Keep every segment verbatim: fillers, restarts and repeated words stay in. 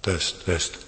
test, test.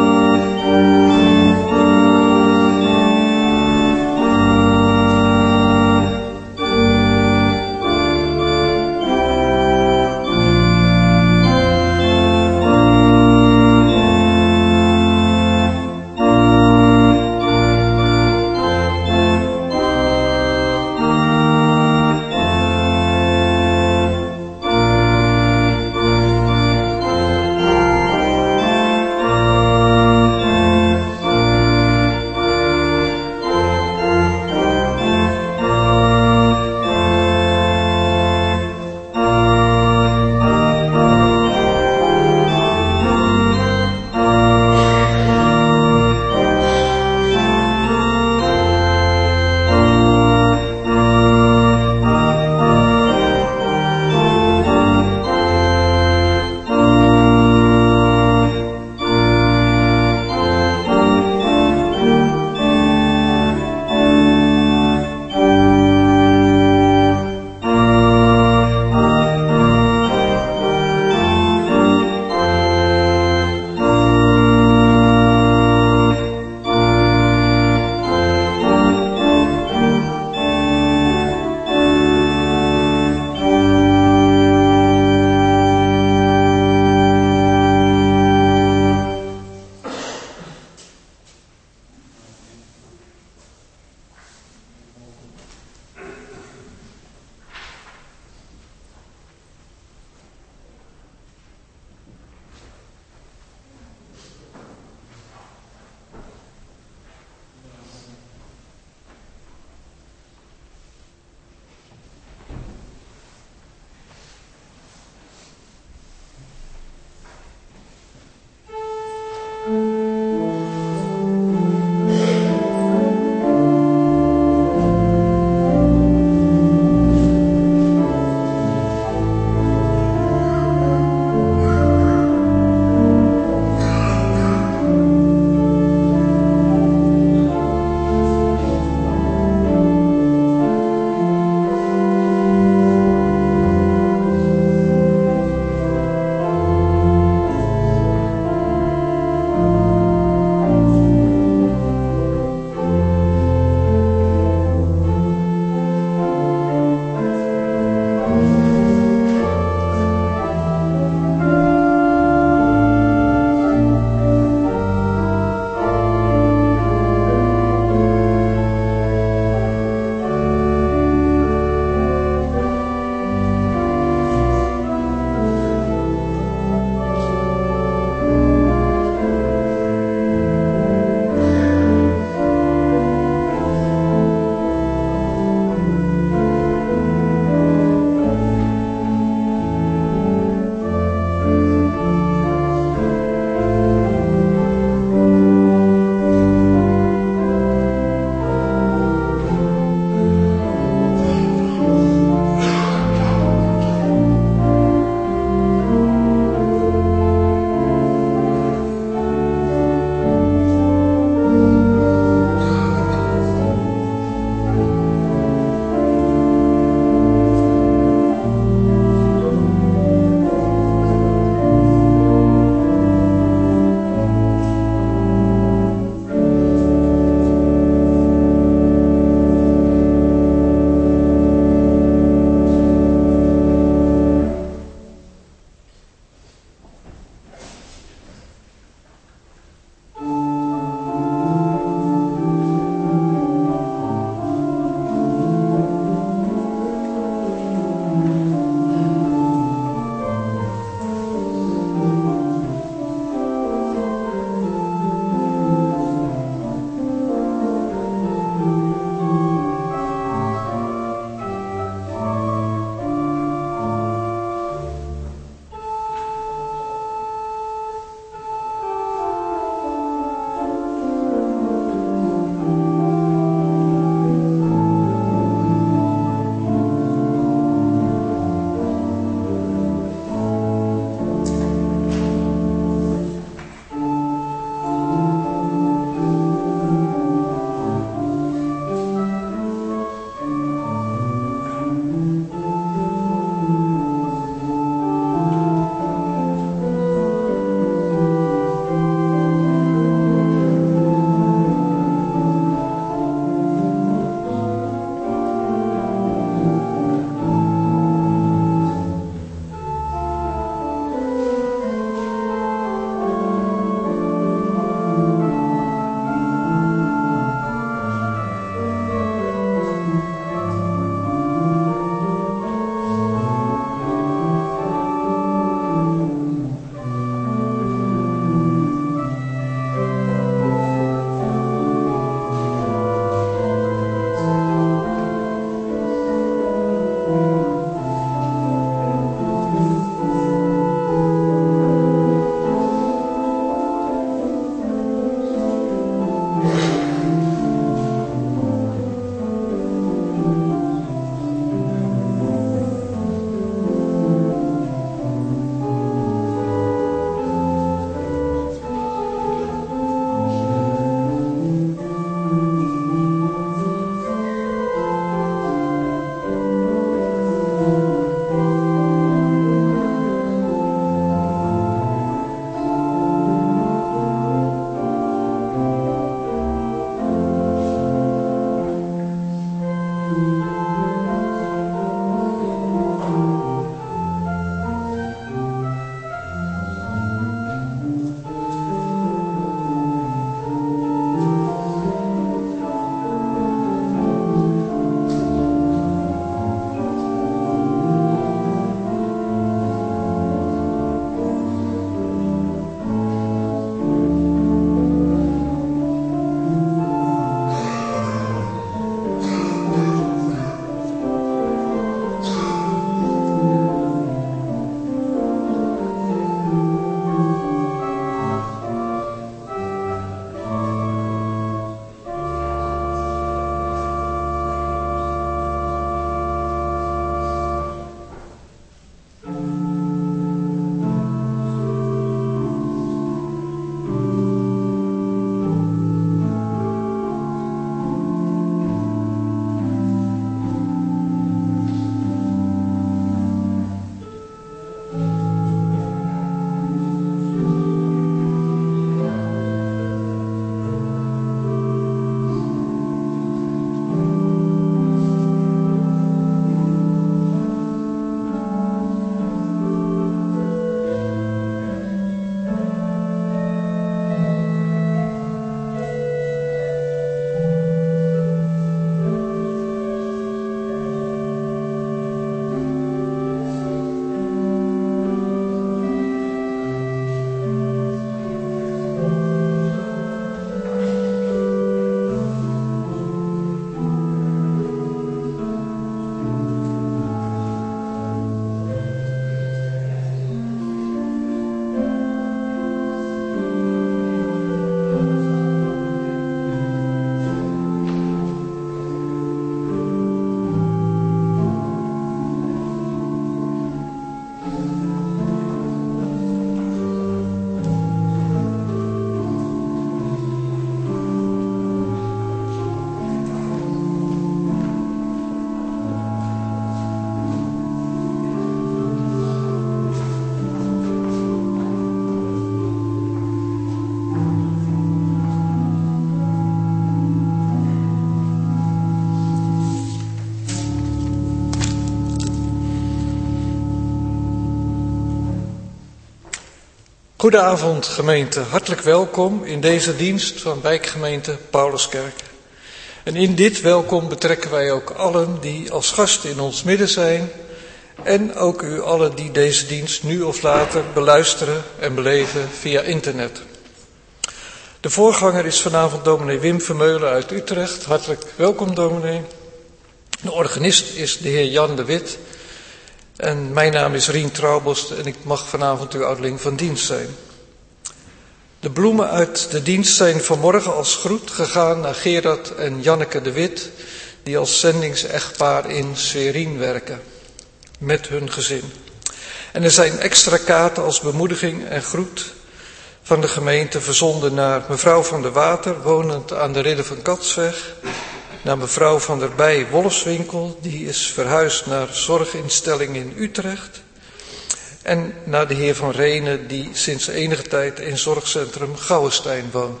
Goedenavond gemeente, hartelijk welkom in deze dienst van wijkgemeente Pauluskerk. En in dit welkom betrekken wij ook allen die als gasten in ons midden zijn en ook u allen die deze dienst nu of later beluisteren en beleven via internet. De voorganger is vanavond dominee Wim Vermeulen uit Utrecht. Hartelijk welkom dominee. De organist is de heer Jan de Wit. En mijn naam is Rien Trouwbos en ik mag vanavond uw ouderling van dienst zijn. De bloemen uit de dienst zijn vanmorgen als groet gegaan naar Gerard en Janneke de Wit, die als zendingsechtpaar in Schwerin werken, met hun gezin. En er zijn extra kaarten als bemoediging en groet van de gemeente verzonden naar mevrouw van der Water, wonend aan de Ridder van Katsweg, naar mevrouw van der Bij Wolfswinkel, die is verhuisd naar zorginstelling in Utrecht. En naar de heer Van Renen, die sinds enige tijd in zorgcentrum Gouwenstein woont.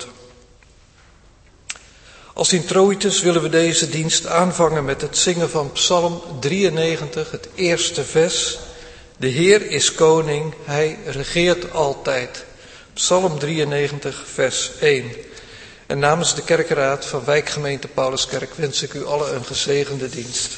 Als introitus willen we deze dienst aanvangen met het zingen van Psalm drieënnegentig, het eerste vers. De Heer is koning, hij regeert altijd. Psalm drieënnegentig, vers één. En namens de kerkenraad van wijkgemeente Pauluskerk wens ik u allen een gezegende dienst.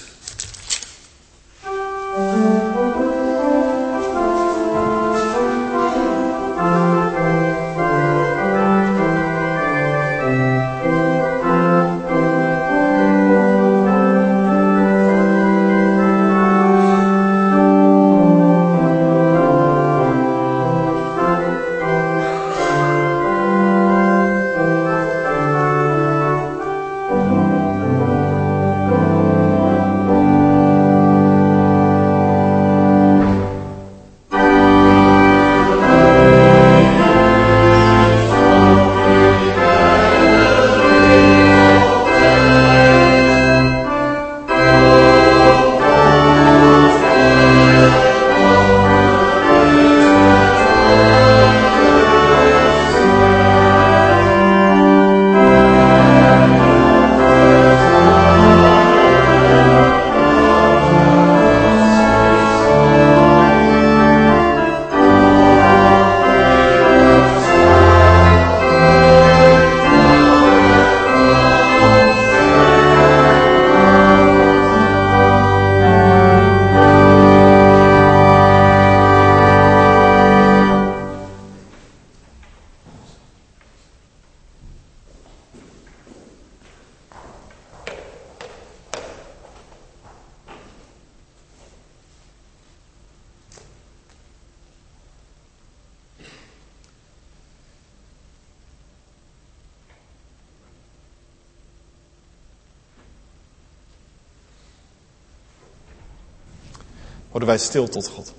Worden wij stil tot God.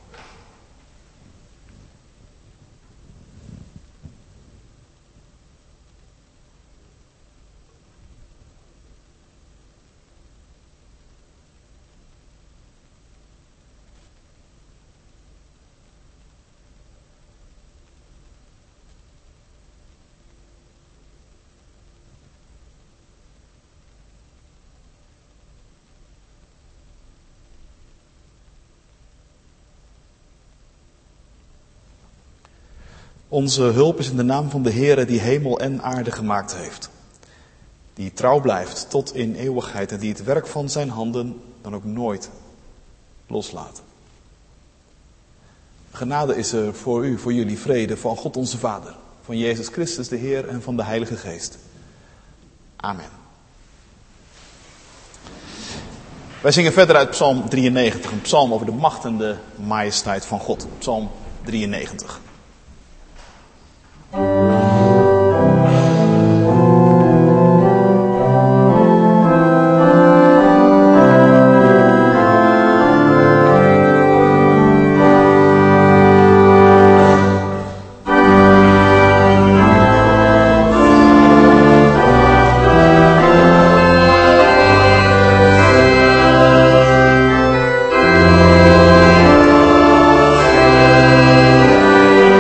Onze hulp is in de naam van de Heere die hemel en aarde gemaakt heeft. Die trouw blijft tot in eeuwigheid en die het werk van zijn handen dan ook nooit loslaat. Genade is er voor u, voor jullie vrede, van God onze Vader, van Jezus Christus de Heer en van de Heilige Geest. Amen. Wij zingen verder uit Psalm drieënnegentig, een psalm over de macht en de majesteit van God. Psalm drieënnegentig. Amen.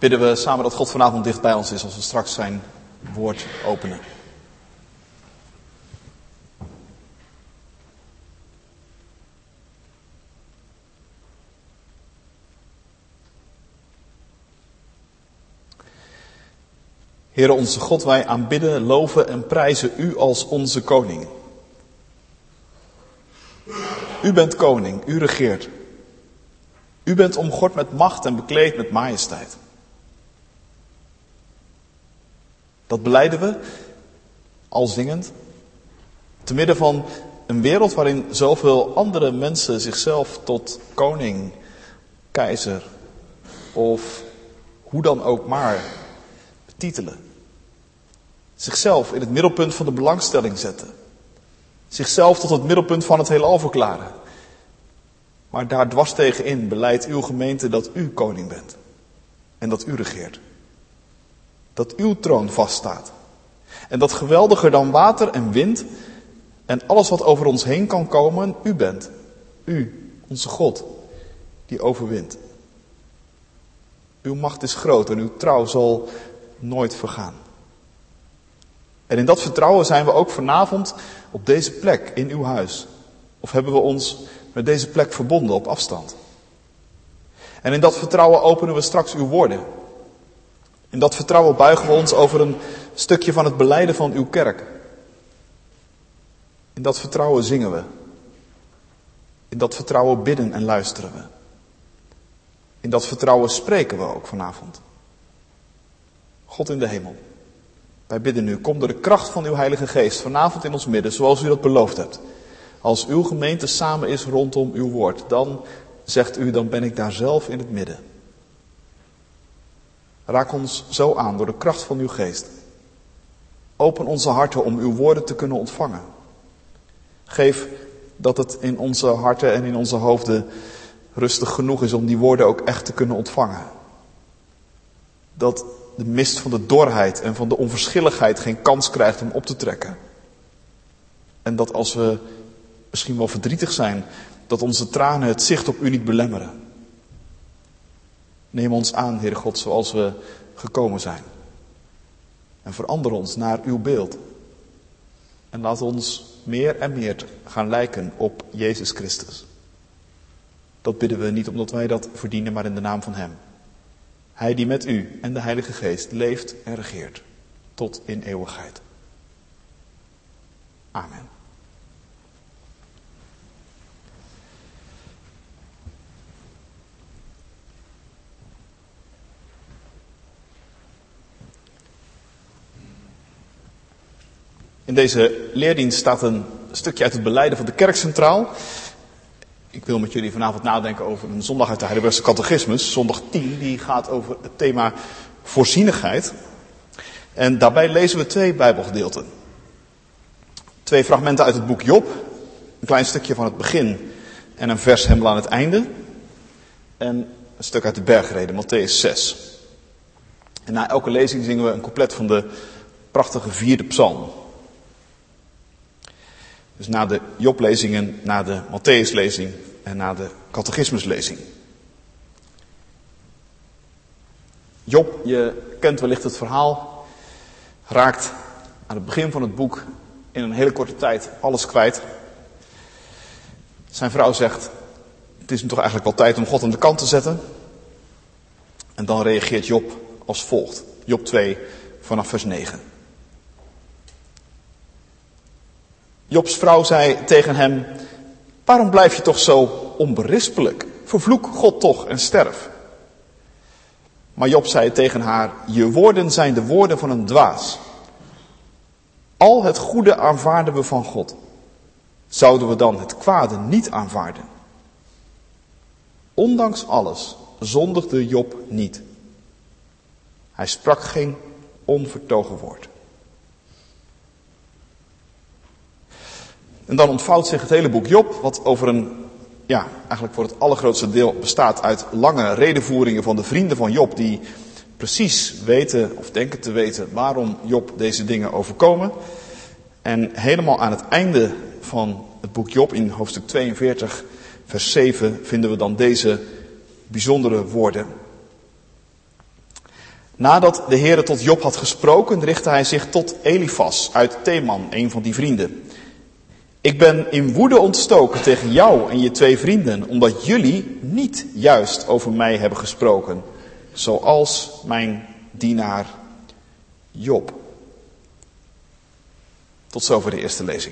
bidden we samen dat God vanavond dicht bij ons is als we straks zijn woord openen. Heere onze God, wij aanbidden, loven en prijzen u als onze koning. U bent koning, u regeert. U bent omgord met macht en bekleed met majesteit. Dat belijden we, al zingend, te midden van een wereld waarin zoveel andere mensen zichzelf tot koning, keizer of hoe dan ook maar betitelen. Zichzelf in het middelpunt van de belangstelling zetten. Zichzelf tot het middelpunt van het heelal verklaren. Maar daar dwars tegenin beleidt uw gemeente dat u koning bent. En dat u regeert. Dat uw troon vaststaat. En dat geweldiger dan water en wind en alles wat over ons heen kan komen, u bent. U, onze God, die overwint. Uw macht is groot en uw trouw zal nooit vergaan. En in dat vertrouwen zijn we ook vanavond op deze plek in uw huis. Of hebben we ons met deze plek verbonden op afstand. En in dat vertrouwen openen we straks uw woorden. In dat vertrouwen buigen we ons over een stukje van het belijden van uw kerk. In dat vertrouwen zingen we. In dat vertrouwen bidden en luisteren we. In dat vertrouwen spreken we ook vanavond. God in de hemel. Wij bidden u, kom door de kracht van uw Heilige Geest vanavond in ons midden, zoals u dat beloofd hebt. Als uw gemeente samen is rondom uw woord, dan, zegt u, dan ben ik daar zelf in het midden. Raak ons zo aan door de kracht van uw geest. Open onze harten om uw woorden te kunnen ontvangen. Geef dat het in onze harten en in onze hoofden rustig genoeg is om die woorden ook echt te kunnen ontvangen. Dat de mist van de dorheid en van de onverschilligheid geen kans krijgt om op te trekken. En dat als we misschien wel verdrietig zijn, dat onze tranen het zicht op u niet belemmeren. Neem ons aan, Heere God, zoals we gekomen zijn. En verander ons naar uw beeld. En laat ons meer en meer gaan lijken op Jezus Christus. Dat bidden we niet omdat wij dat verdienen, maar in de naam van Hem. Hij die met u en de Heilige Geest leeft en regeert. Tot in eeuwigheid. Amen. In deze leerdienst staat een stukje uit het belijden van de kerk centraal. Ik wil met jullie vanavond nadenken over een zondag uit de Heidelbergse catechismus. Zondag tien, die gaat over het thema voorzienigheid. En daarbij lezen we twee bijbelgedeelten. Twee fragmenten uit het boek Job. Een klein stukje van het begin en een vers helemaal aan het einde. En een stuk uit de bergreden, Mattheüs zes. En na elke lezing zingen we een couplet van de prachtige vierde psalm. Dus na de Joblezingen, na de Matthäuslezing en na de catechismuslezing. Job, je kent wellicht het verhaal, raakt aan het begin van het boek in een hele korte tijd alles kwijt. Zijn vrouw zegt, het is nu toch eigenlijk wel tijd om God aan de kant te zetten. En dan reageert Job als volgt. Job twee vanaf vers negen. Jobs vrouw zei tegen hem, waarom blijf je toch zo onberispelijk? Vervloek God toch en sterf. Maar Job zei tegen haar, je woorden zijn de woorden van een dwaas. Al het goede aanvaarden we van God. Zouden we dan het kwade niet aanvaarden? Ondanks alles zondigde Job niet. Hij sprak geen onvertogen woord. En dan ontvouwt zich het hele boek Job, wat over een, ja, eigenlijk voor het allergrootste deel bestaat uit lange redevoeringen van de vrienden van Job, die precies weten of denken te weten waarom Job deze dingen overkomen. En helemaal aan het einde van het boek Job, in hoofdstuk tweeënveertig, vers zeven, vinden we dan deze bijzondere woorden. Nadat de Heere tot Job had gesproken, richtte hij zich tot Elifas uit Teman, een van die vrienden. Ik ben in woede ontstoken tegen jou en je twee vrienden, omdat jullie niet juist over mij hebben gesproken, zoals mijn dienaar Job. Tot zover de eerste lezing.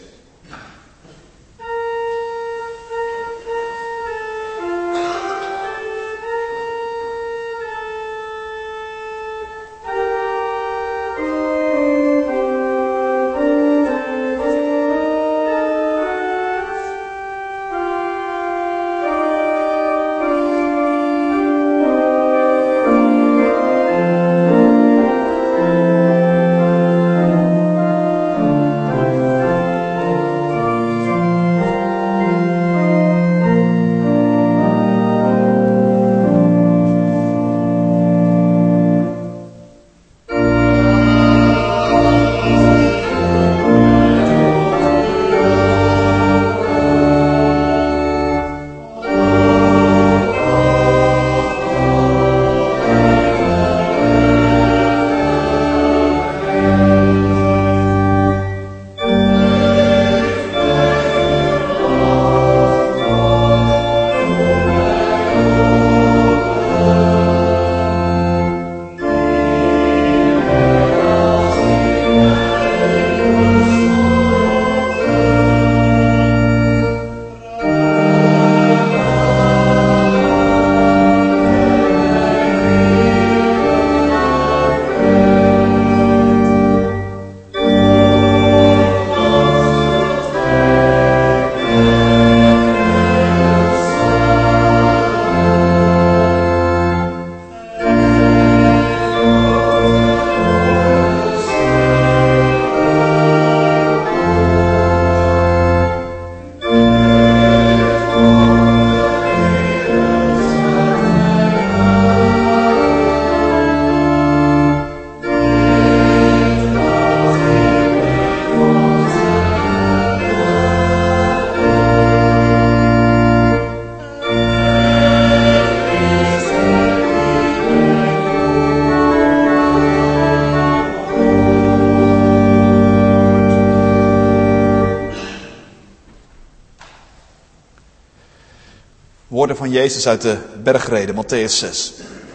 Woorden van Jezus uit de bergrede, Mattheüs zes.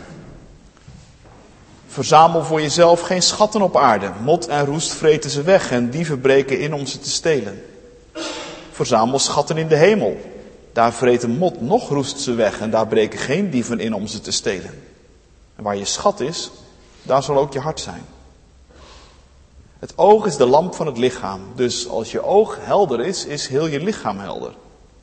Verzamel voor jezelf geen schatten op aarde. Mot en roest vreten ze weg en dieven breken in om ze te stelen. Verzamel schatten in de hemel. Daar vreten mot nog roest ze weg en daar breken geen dieven in om ze te stelen. En waar je schat is, daar zal ook je hart zijn. Het oog is de lamp van het lichaam. Dus als je oog helder is, is heel je lichaam helder.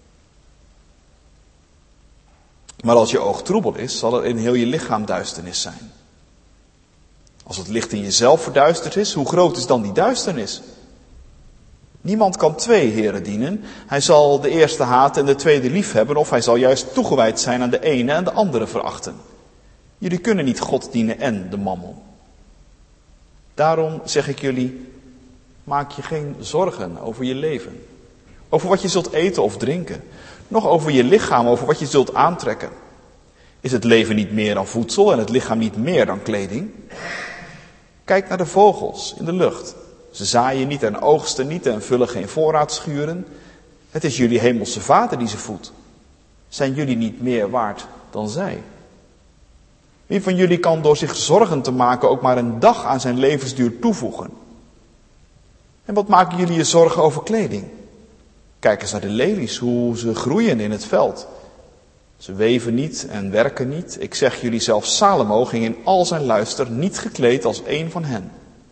Maar als je oog troebel is, zal er in heel je lichaam duisternis zijn. Als het licht in jezelf verduisterd is, hoe groot is dan die duisternis? Niemand kan twee heren dienen. Hij zal de eerste haten en de tweede lief hebben, of hij zal juist toegewijd zijn aan de ene en de andere verachten. Jullie kunnen niet God dienen en de mammon. Daarom zeg ik jullie, maak je geen zorgen over je leven. Over wat je zult eten of drinken. Nog over je lichaam, over wat je zult aantrekken. Is het leven niet meer dan voedsel en het lichaam niet meer dan kleding? Kijk naar de vogels in de lucht. Ze zaaien niet en oogsten niet en vullen geen voorraadschuren. Het is jullie hemelse Vader die ze voedt. Zijn jullie niet meer waard dan zij? Wie van jullie kan door zich zorgen te maken ook maar een dag aan zijn levensduur toevoegen? En wat maken jullie je zorgen over kleding? Kijk eens naar de lelies, hoe ze groeien in het veld. Ze weven niet en werken niet. Ik zeg jullie, zelfs Salomo ging in al zijn luister niet gekleed als een van hen.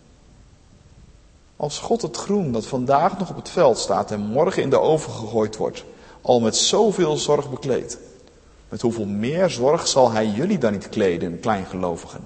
Als God het groen dat vandaag nog op het veld staat en morgen in de oven gegooid wordt, al met zoveel zorg bekleedt, met hoeveel meer zorg zal hij jullie dan niet kleden, kleingelovigen?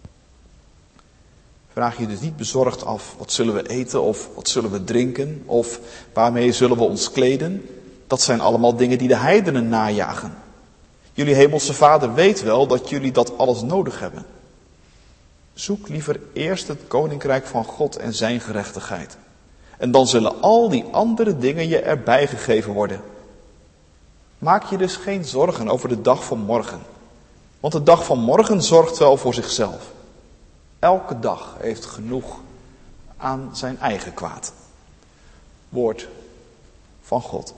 Vraag je dus niet bezorgd af, wat zullen we eten of wat zullen we drinken of waarmee zullen we ons kleden? Dat zijn allemaal dingen die de heidenen najagen. Jullie hemelse Vader weet wel dat jullie dat alles nodig hebben. Zoek liever eerst het koninkrijk van God en zijn gerechtigheid. En dan zullen al die andere dingen je erbij gegeven worden. Maak je dus geen zorgen over de dag van morgen. Want de dag van morgen zorgt wel voor zichzelf. elke dag heeft genoeg aan zijn eigen kwaad. Woord van God.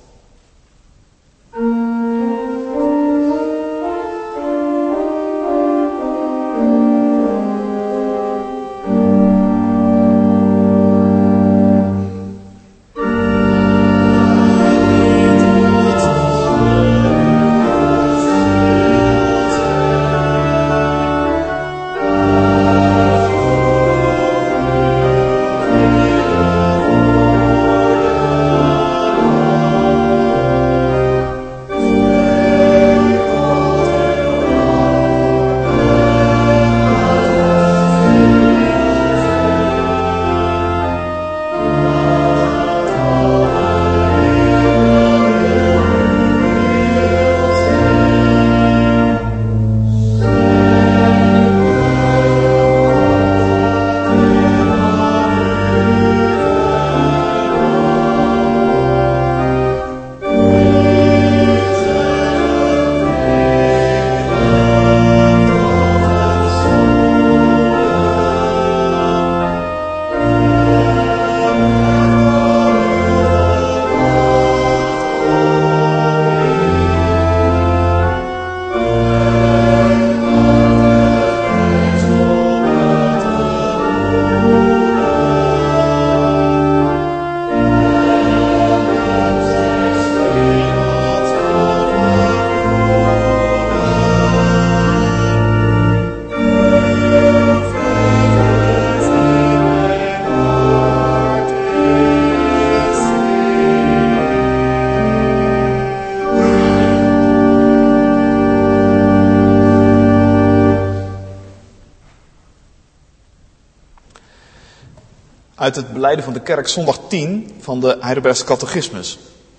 Uit het belijden van de kerk zondag tien van de Heidelbergse Catechismus.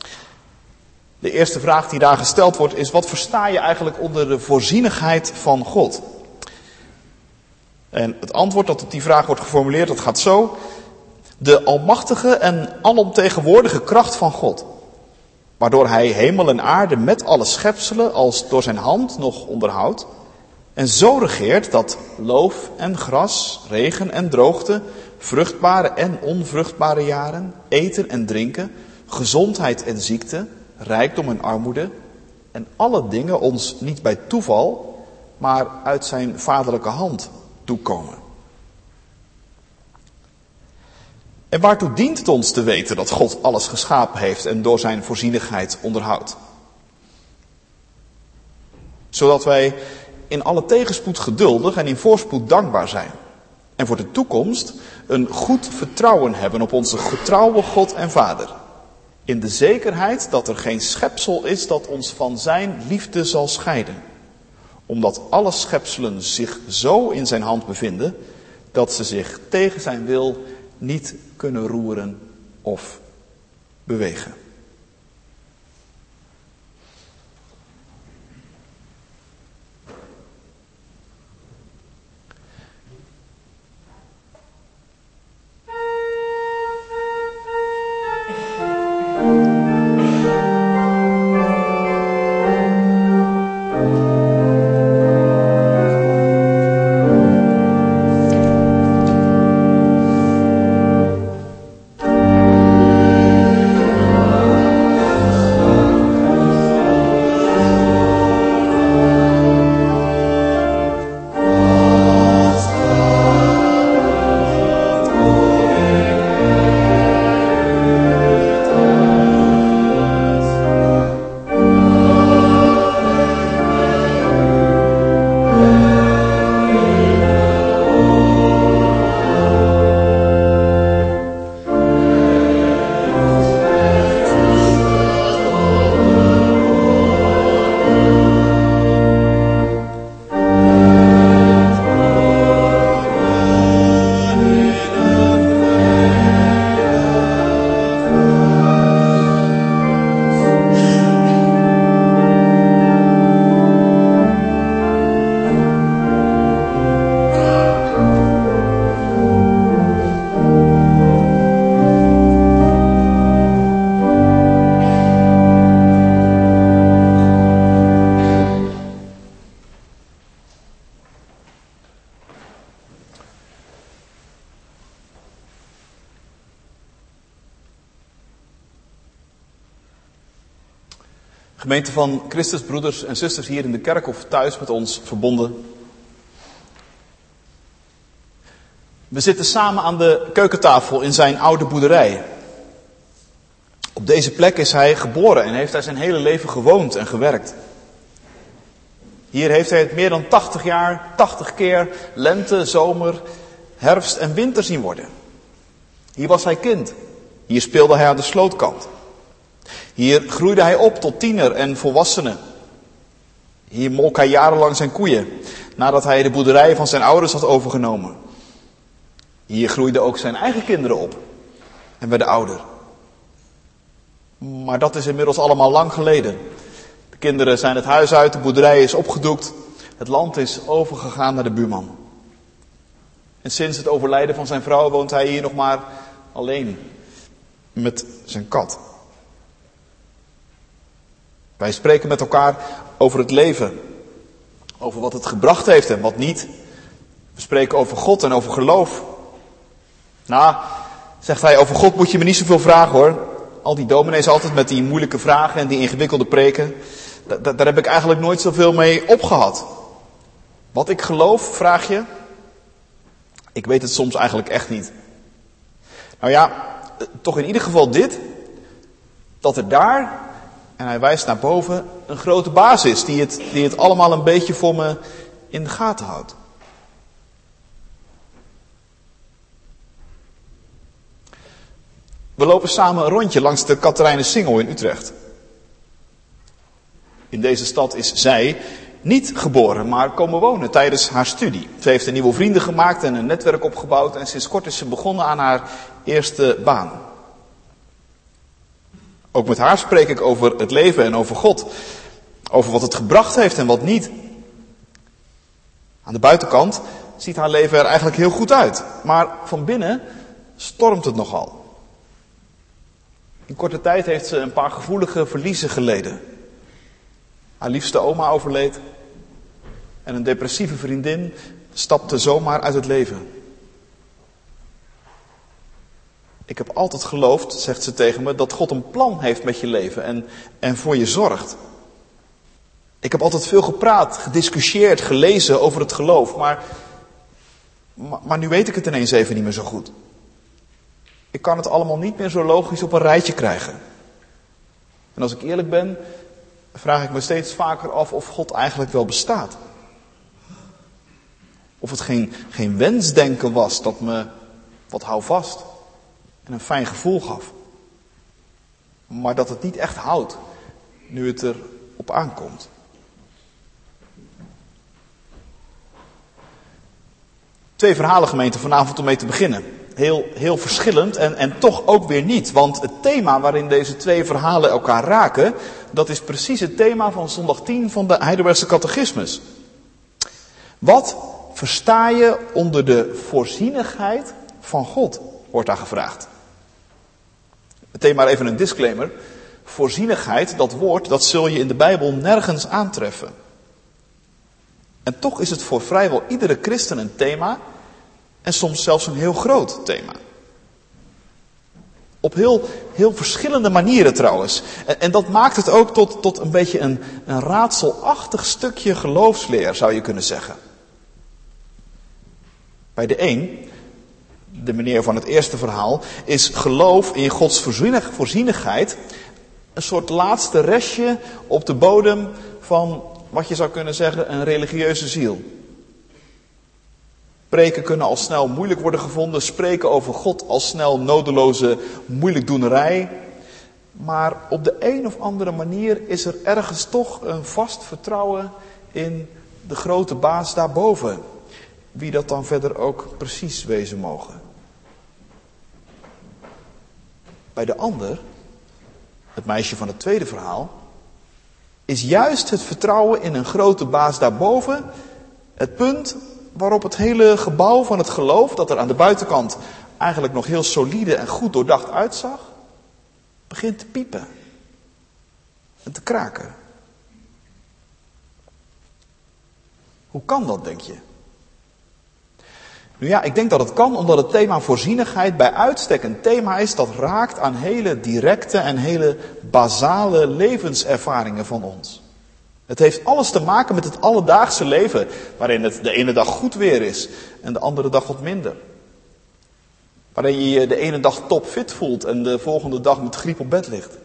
De eerste vraag die daar gesteld wordt is: wat versta je eigenlijk onder de voorzienigheid van God? En het antwoord dat op die vraag wordt geformuleerd, dat gaat zo: de almachtige en alomtegenwoordige kracht van God, waardoor hij hemel en aarde met alle schepselen als door zijn hand nog onderhoudt, en zo regeert dat loof en gras, regen en droogte, vruchtbare en onvruchtbare jaren, eten en drinken, gezondheid en ziekte, rijkdom en armoede, en alle dingen ons niet bij toeval, maar uit zijn vaderlijke hand toekomen. En waartoe dient het ons te weten dat God alles geschapen heeft en door zijn voorzienigheid onderhoudt? Zodat wij in alle tegenspoed geduldig en in voorspoed dankbaar zijn. En voor de toekomst een goed vertrouwen hebben op onze getrouwe God en Vader. In de zekerheid dat er geen schepsel is dat ons van zijn liefde zal scheiden. Omdat alle schepselen zich zo in zijn hand bevinden dat ze zich tegen zijn wil niet kunnen roeren of bewegen. Amen. Gemeente van Christus, broeders en zusters hier in de kerk of thuis met ons verbonden. We zitten samen aan de keukentafel in zijn oude boerderij. Op deze plek is hij geboren en heeft hij zijn hele leven gewoond en gewerkt. Hier heeft hij het meer dan tachtig jaar, tachtig keer lente, zomer, herfst en winter zien worden. Hier was hij kind. Hier speelde hij aan de slootkant. Hier groeide hij op tot tiener en volwassene. Hier molk hij jarenlang zijn koeien, nadat hij de boerderij van zijn ouders had overgenomen. Hier groeiden ook zijn eigen kinderen op en werden ouder. Maar dat is inmiddels allemaal lang geleden. De kinderen zijn het huis uit, de boerderij is opgedoekt, het land is overgegaan naar de buurman. En sinds het overlijden van zijn vrouw woont hij hier nog maar alleen met zijn kat. Wij spreken met elkaar over het leven, over wat het gebracht heeft en wat niet. We spreken over God en over geloof. Nou, zegt hij, over God moet je me niet zoveel vragen hoor. Al die dominees altijd met die moeilijke vragen en die ingewikkelde preken. Da- da- daar heb ik eigenlijk nooit zoveel mee opgehad. Wat ik geloof, vraag je? Ik weet het soms eigenlijk echt niet. Nou ja, toch in ieder geval dit. Dat er daar, en hij wijst naar boven, een grote baas is die het, die het allemaal een beetje voor me in de gaten houdt. We lopen samen een rondje langs de Katerijnensingel in Utrecht. In deze stad is zij niet geboren, maar komen wonen tijdens haar studie. Ze heeft een nieuwe vrienden gemaakt en een netwerk opgebouwd en sinds kort is ze begonnen aan haar eerste baan. Ook met haar spreek ik over het leven en over God. Over wat het gebracht heeft en wat niet. Aan de buitenkant ziet haar leven er eigenlijk heel goed uit. Maar van binnen stormt het nogal. In korte tijd heeft ze een paar gevoelige verliezen geleden. Haar liefste oma overleed. En een depressieve vriendin stapte zomaar uit het leven. Ik heb altijd geloofd, zegt ze tegen me, dat God een plan heeft met je leven en, en voor je zorgt. Ik heb altijd veel gepraat, gediscussieerd, gelezen over het geloof, maar, maar, maar nu weet ik het ineens even niet meer zo goed. Ik kan het allemaal niet meer zo logisch op een rijtje krijgen. En als ik eerlijk ben, vraag ik me steeds vaker af of God eigenlijk wel bestaat. Of het geen, geen wensdenken was dat me wat houvast en een fijn gevoel gaf. Maar dat het niet echt houdt, nu het er op aankomt. Twee verhalen, gemeente, vanavond om mee te beginnen. Heel, heel verschillend en, en toch ook weer niet. Want het thema waarin deze twee verhalen elkaar raken, dat is precies het thema van zondag tien van de Heidelbergse catechismus. Wat versta je onder de voorzienigheid van God, wordt daar gevraagd. Meteen maar even een disclaimer. Voorzienigheid, dat woord, dat zul je in de Bijbel nergens aantreffen. En toch is het voor vrijwel iedere christen een thema. En soms zelfs een heel groot thema. Op heel, heel verschillende manieren trouwens. En, en dat maakt het ook tot, tot een beetje een, een raadselachtig stukje geloofsleer, zou je kunnen zeggen. Bij de een, de meneer van het eerste verhaal, is geloof in Gods voorzienigheid een soort laatste restje op de bodem van, wat je zou kunnen zeggen, een religieuze ziel. Preken kunnen al snel moeilijk worden gevonden. Spreken over God al snel nodeloze moeilijkdoenerij. Maar op de een of andere manier is er ergens toch een vast vertrouwen in de grote baas daarboven. Wie dat dan verder ook precies wezen mogen. Bij de ander, het meisje van het tweede verhaal, is juist het vertrouwen in een grote baas daarboven het punt waarop het hele gebouw van het geloof, dat er aan de buitenkant eigenlijk nog heel solide en goed doordacht uitzag, begint te piepen en te kraken. Hoe kan dat, denk je? Nu ja, ik denk dat het kan omdat het thema voorzienigheid bij uitstek een thema is dat raakt aan hele directe en hele basale levenservaringen van ons. Het heeft alles te maken met het alledaagse leven, waarin het de ene dag goed weer is en de andere dag wat minder. Waarin je je de ene dag topfit voelt en de volgende dag met griep op bed ligt.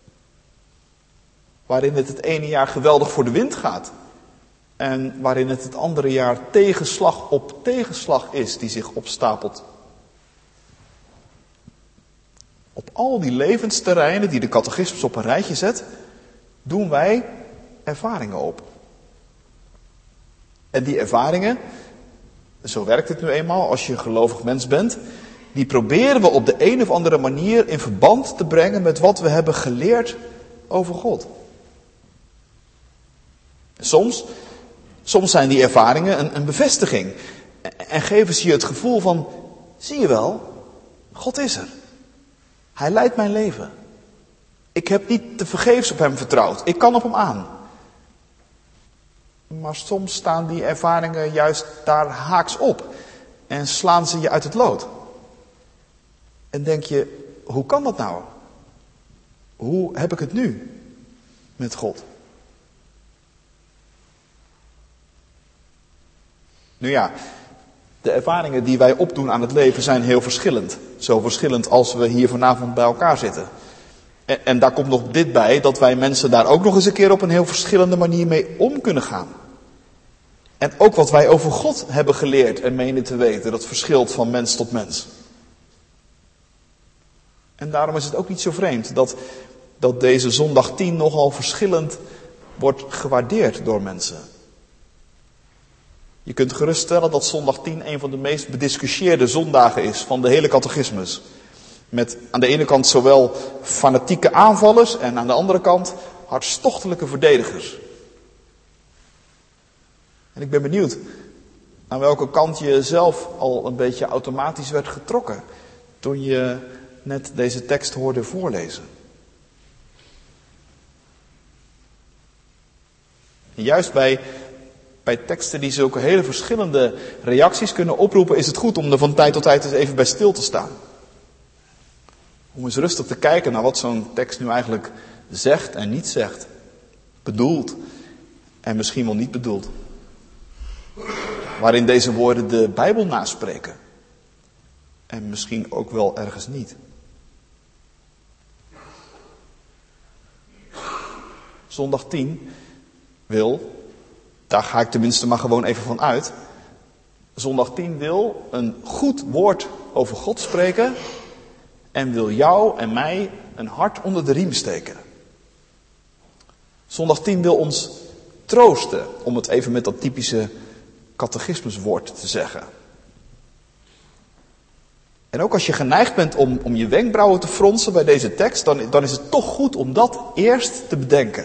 Waarin het het ene jaar geweldig voor de wind gaat. En waarin het het andere jaar tegenslag op tegenslag is die zich opstapelt. Op al die levensterreinen die de catechismus op een rijtje zet, doen wij ervaringen op. En die ervaringen, zo werkt het nu eenmaal als je een gelovig mens bent, die proberen we op de een of andere manier in verband te brengen met wat we hebben geleerd over God. Soms, soms zijn die ervaringen een, een bevestiging en geven ze je het gevoel van, zie je wel, God is er. Hij leidt mijn leven. Ik heb niet tevergeefs op hem vertrouwd. Ik kan op hem aan. Maar soms staan die ervaringen juist daar haaks op en slaan ze je uit het lood. En denk je, hoe kan dat nou? Hoe heb ik het nu met God? Nu ja, de ervaringen die wij opdoen aan het leven zijn heel verschillend. Zo verschillend als we hier vanavond bij elkaar zitten. En, en daar komt nog dit bij, dat wij mensen daar ook nog eens een keer op een heel verschillende manier mee om kunnen gaan. En ook wat wij over God hebben geleerd en menen te weten, dat verschilt van mens tot mens. En daarom is het ook niet zo vreemd dat, dat deze zondag tien nogal verschillend wordt gewaardeerd door mensen. Je kunt geruststellen dat zondag tien een van de meest bediscussieerde zondagen is van de hele catechismus. Met aan de ene kant zowel fanatieke aanvallers en aan de andere kant hartstochtelijke verdedigers. En ik ben benieuwd aan welke kant je zelf al een beetje automatisch werd getrokken toen je net deze tekst hoorde voorlezen. En juist bij, bij teksten die zulke hele verschillende reacties kunnen oproepen, is het goed om er van tijd tot tijd eens even bij stil te staan. Om eens rustig te kijken naar wat zo'n tekst nu eigenlijk zegt en niet zegt. Bedoelt en misschien wel niet bedoelt. Waarin deze woorden de Bijbel naspreken. En misschien ook wel ergens niet. Zondag tien wil, daar ga ik tenminste maar gewoon even van uit. Zondag tien wil een goed woord over God spreken. En wil jou en mij een hart onder de riem steken. Zondag tien wil ons troosten, om het even met dat typische catechismuswoord te zeggen. En ook als je geneigd bent om, om je wenkbrauwen te fronsen bij deze tekst, dan, dan is het toch goed om dat eerst te bedenken.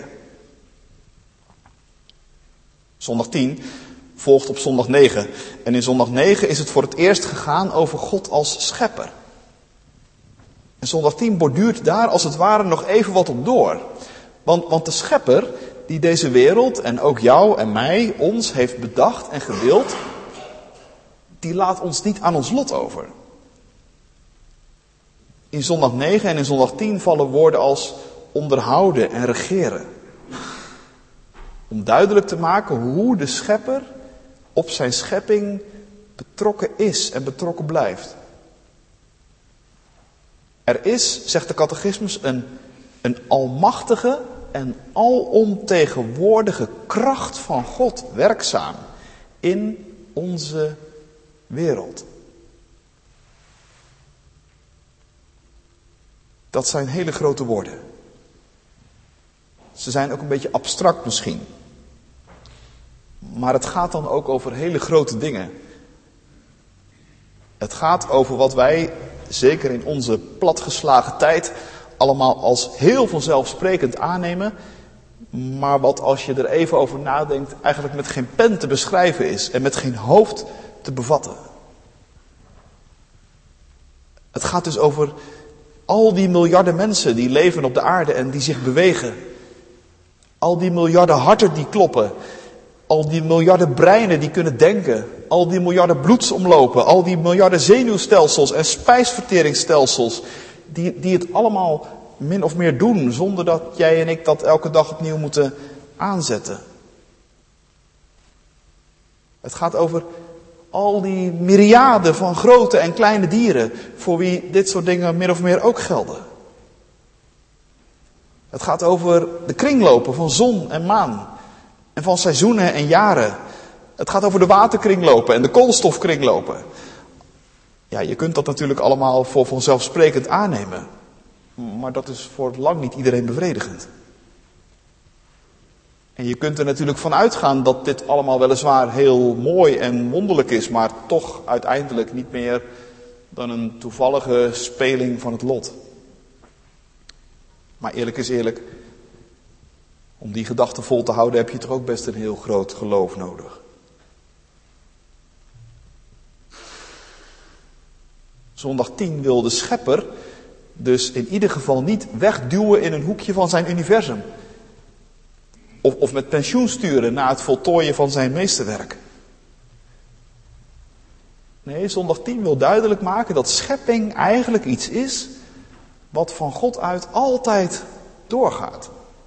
Zondag tien volgt op zondag negen. En in zondag negen is het voor het eerst gegaan over God als schepper. En zondag tien borduurt daar als het ware nog even wat op door. Want, want de schepper die deze wereld en ook jou en mij, ons heeft bedacht en gewild, die laat ons niet aan ons lot over. In zondag negen en in zondag tien vallen woorden als onderhouden en regeren. Om duidelijk te maken hoe de schepper op zijn schepping betrokken is en betrokken blijft. Er is, zegt de catechismus, een, een almachtige en alomtegenwoordige kracht van God werkzaam in onze wereld. Dat zijn hele grote woorden. Ze zijn ook een beetje abstract misschien. Maar het gaat dan ook over hele grote dingen. Het gaat over wat wij, zeker in onze platgeslagen tijd, allemaal als heel vanzelfsprekend aannemen. Maar wat als je er even over nadenkt, eigenlijk met geen pen te beschrijven is en met geen hoofd te bevatten. Het gaat dus over al die miljarden mensen die leven op de aarde en die zich bewegen. Al die miljarden harten die kloppen. Al die miljarden breinen die kunnen denken. Al die miljarden bloedsomlopen. Al die miljarden zenuwstelsels en spijsverteringsstelsels. Die, die het allemaal min of meer doen. Zonder dat jij en ik dat elke dag opnieuw moeten aanzetten. Het gaat over al die myriaden van grote en kleine dieren. Voor wie dit soort dingen min of meer ook gelden. Het gaat over de kringlopen van zon en maan. En van seizoenen en jaren. Het gaat over de waterkringlopen en de koolstofkringlopen. Ja, je kunt dat natuurlijk allemaal voor vanzelfsprekend aannemen. Maar dat is voor lang niet iedereen bevredigend. En je kunt er natuurlijk van uitgaan dat dit allemaal weliswaar heel mooi en wonderlijk is. Maar toch uiteindelijk niet meer dan een toevallige speling van het lot. Maar eerlijk is eerlijk, om die gedachte vol te houden heb je toch ook best een heel groot geloof nodig. Zondag tien wil de schepper dus in ieder geval niet wegduwen in een hoekje van zijn universum. Of, of met pensioen sturen na het voltooien van zijn meesterwerk. Nee, zondag tien wil duidelijk maken dat schepping eigenlijk iets is wat van God uit altijd doorgaat.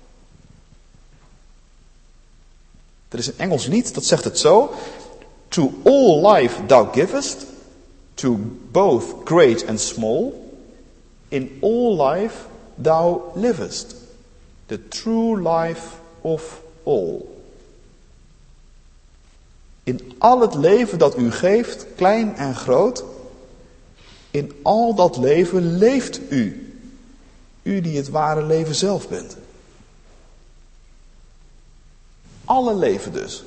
Er is een Engels lied dat zegt het zo. To all life thou givest, to both great and small, in all life thou livest, the true life of all. In al het leven dat u geeft, klein en groot, in al dat leven leeft u. U die het ware leven zelf bent. Alle leven dus.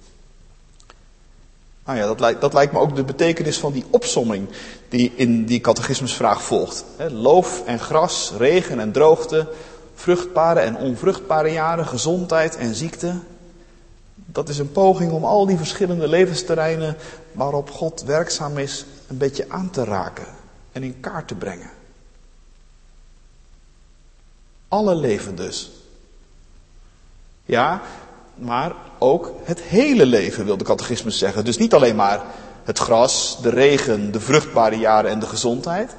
Nou ja, dat lijkt, dat lijkt me ook de betekenis van die opsomming die in die catechismusvraag volgt. He, loof en gras, regen en droogte, vruchtbare en onvruchtbare jaren, gezondheid en ziekte. Dat is een poging om al die verschillende levensterreinen waarop God werkzaam is een beetje aan te raken en in kaart te brengen. Alle leven dus. Ja, maar ook het hele leven wil de catechismus zeggen. Dus niet alleen maar het gras, de regen, de vruchtbare jaren en de gezondheid.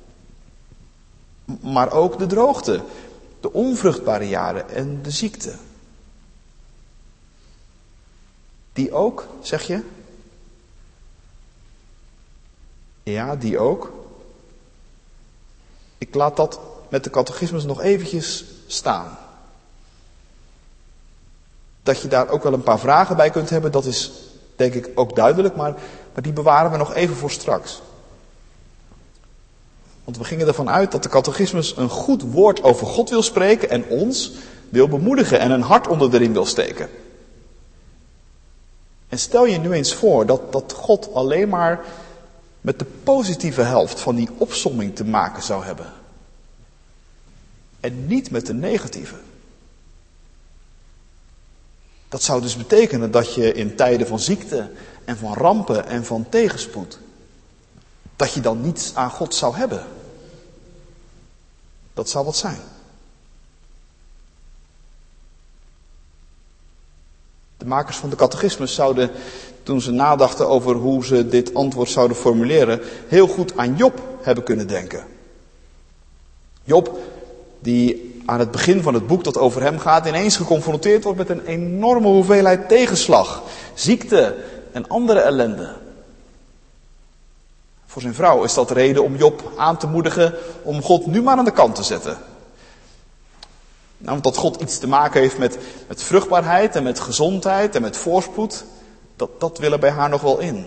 Maar ook de droogte, de onvruchtbare jaren en de ziekte. Die ook, zeg je? Ja, die ook. Ik laat dat met de catechismus nog eventjes staan. Dat je daar ook wel een paar vragen bij kunt hebben, dat is denk ik ook duidelijk, maar, maar die bewaren we nog even voor straks. Want we gingen ervan uit dat de catechismus een goed woord over God wil spreken en ons wil bemoedigen en een hart onder de riem wil steken. En stel je nu eens voor dat, dat God alleen maar met de positieve helft van die opsomming te maken zou hebben. En niet met de negatieve. Dat zou dus betekenen dat je in tijden van ziekte en van rampen en van tegenspoed, dat je dan niets aan God zou hebben. Dat zou wat zijn. De makers van de catechismus zouden, toen ze nadachten over hoe ze dit antwoord zouden formuleren, heel goed aan Job hebben kunnen denken. Job, die aan het begin van het boek dat over hem gaat, ineens geconfronteerd wordt met een enorme hoeveelheid tegenslag, ziekte en andere ellende. Voor zijn vrouw is dat reden om Job aan te moedigen om God nu maar aan de kant te zetten. Nou, want dat God iets te maken heeft met, met vruchtbaarheid en met gezondheid en met voorspoed, dat, dat wil er bij haar nog wel in.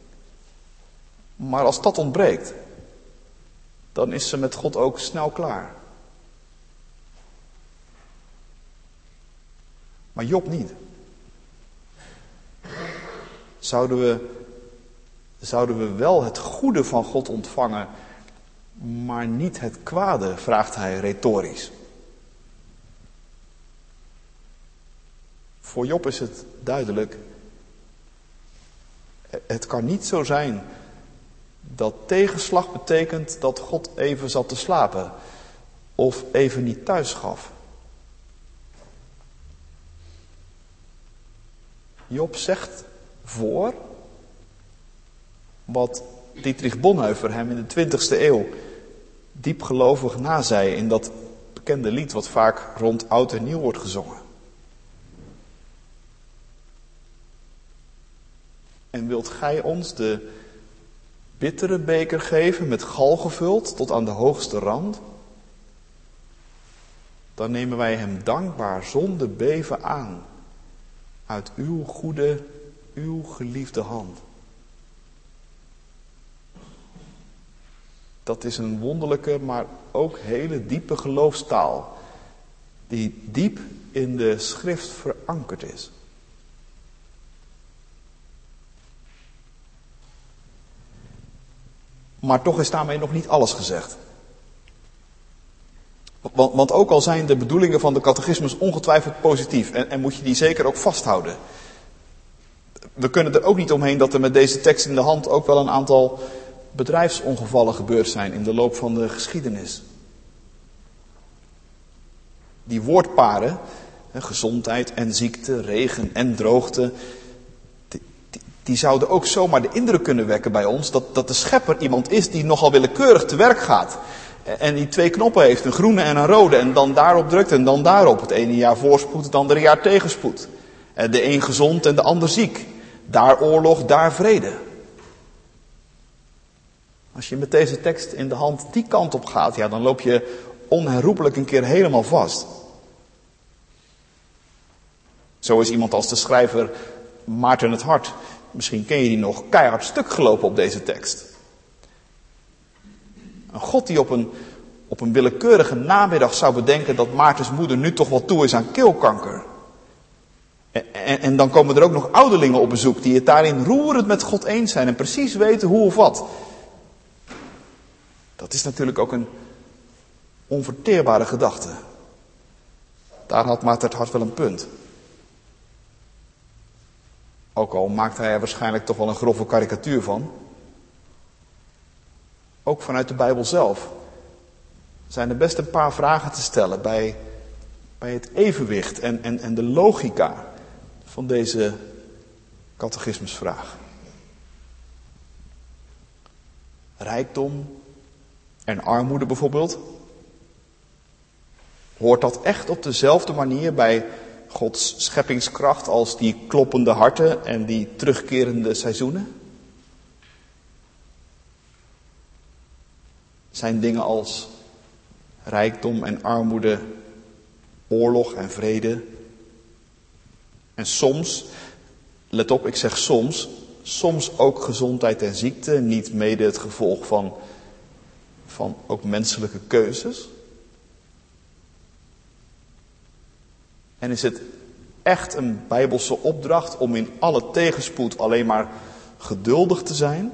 Maar als dat ontbreekt, dan is ze met God ook snel klaar. Maar Job niet. Zouden we, zouden we wel het goede van God ontvangen, maar niet het kwade, vraagt hij retorisch. Voor Job is het duidelijk. Het kan niet zo zijn dat tegenslag betekent dat God even zat te slapen of even niet thuis gaf. Job zegt voor wat Dietrich Bonhoeffer hem in de twintigste eeuw diepgelovig nazei in dat bekende lied wat vaak rond oud en nieuw wordt gezongen. En wilt gij ons de bittere beker geven met gal gevuld tot aan de hoogste rand? Dan nemen wij hem dankbaar zonder beven aan uit uw goede, uw geliefde hand. Dat is een wonderlijke, maar ook hele diepe geloofstaal, die diep in de schrift verankerd is. Maar toch is daarmee nog niet alles gezegd. Want, want ook al zijn de bedoelingen van de catechismus ongetwijfeld positief, en, en moet je die zeker ook vasthouden. We kunnen er ook niet omheen dat er met deze tekst in de hand ook wel een aantal bedrijfsongevallen gebeurd zijn in de loop van de geschiedenis. Die woordparen, gezondheid en ziekte, regen en droogte, die, die, die zouden ook zomaar de indruk kunnen wekken bij ons dat, dat de schepper iemand is die nogal willekeurig te werk gaat. En die twee knoppen heeft, een groene en een rode, en dan daarop drukt en dan daarop. Het ene jaar voorspoed, het andere jaar tegenspoed. De een gezond en de ander ziek. Daar oorlog, daar vrede. Als je met deze tekst in de hand die kant op gaat, ja, dan loop je onherroepelijk een keer helemaal vast. Zo is iemand als de schrijver Maarten het Hart, misschien ken je die nog, keihard stuk gelopen op deze tekst. Een God die op een, op een willekeurige namiddag zou bedenken dat Maartens moeder nu toch wel toe is aan keelkanker. En, en, en dan komen er ook nog ouderlingen op bezoek die het daarin roerend met God eens zijn en precies weten hoe of wat. Dat is natuurlijk ook een onverteerbare gedachte. Daar had Maarten het Hart wel een punt. Ook al maakt hij er waarschijnlijk toch wel een grove karikatuur van. Ook vanuit de Bijbel zelf zijn er best een paar vragen te stellen bij, bij het evenwicht en, en, en de logica van deze catechismusvraag. Rijkdom en armoede bijvoorbeeld. Hoort dat echt op dezelfde manier bij Gods scheppingskracht als die kloppende harten en die terugkerende seizoenen? Zijn dingen als rijkdom en armoede, oorlog en vrede. En soms, let op, ik zeg soms, soms ook gezondheid en ziekte, niet mede het gevolg van, van ook menselijke keuzes. En is het echt een Bijbelse opdracht om in alle tegenspoed alleen maar geduldig te zijn?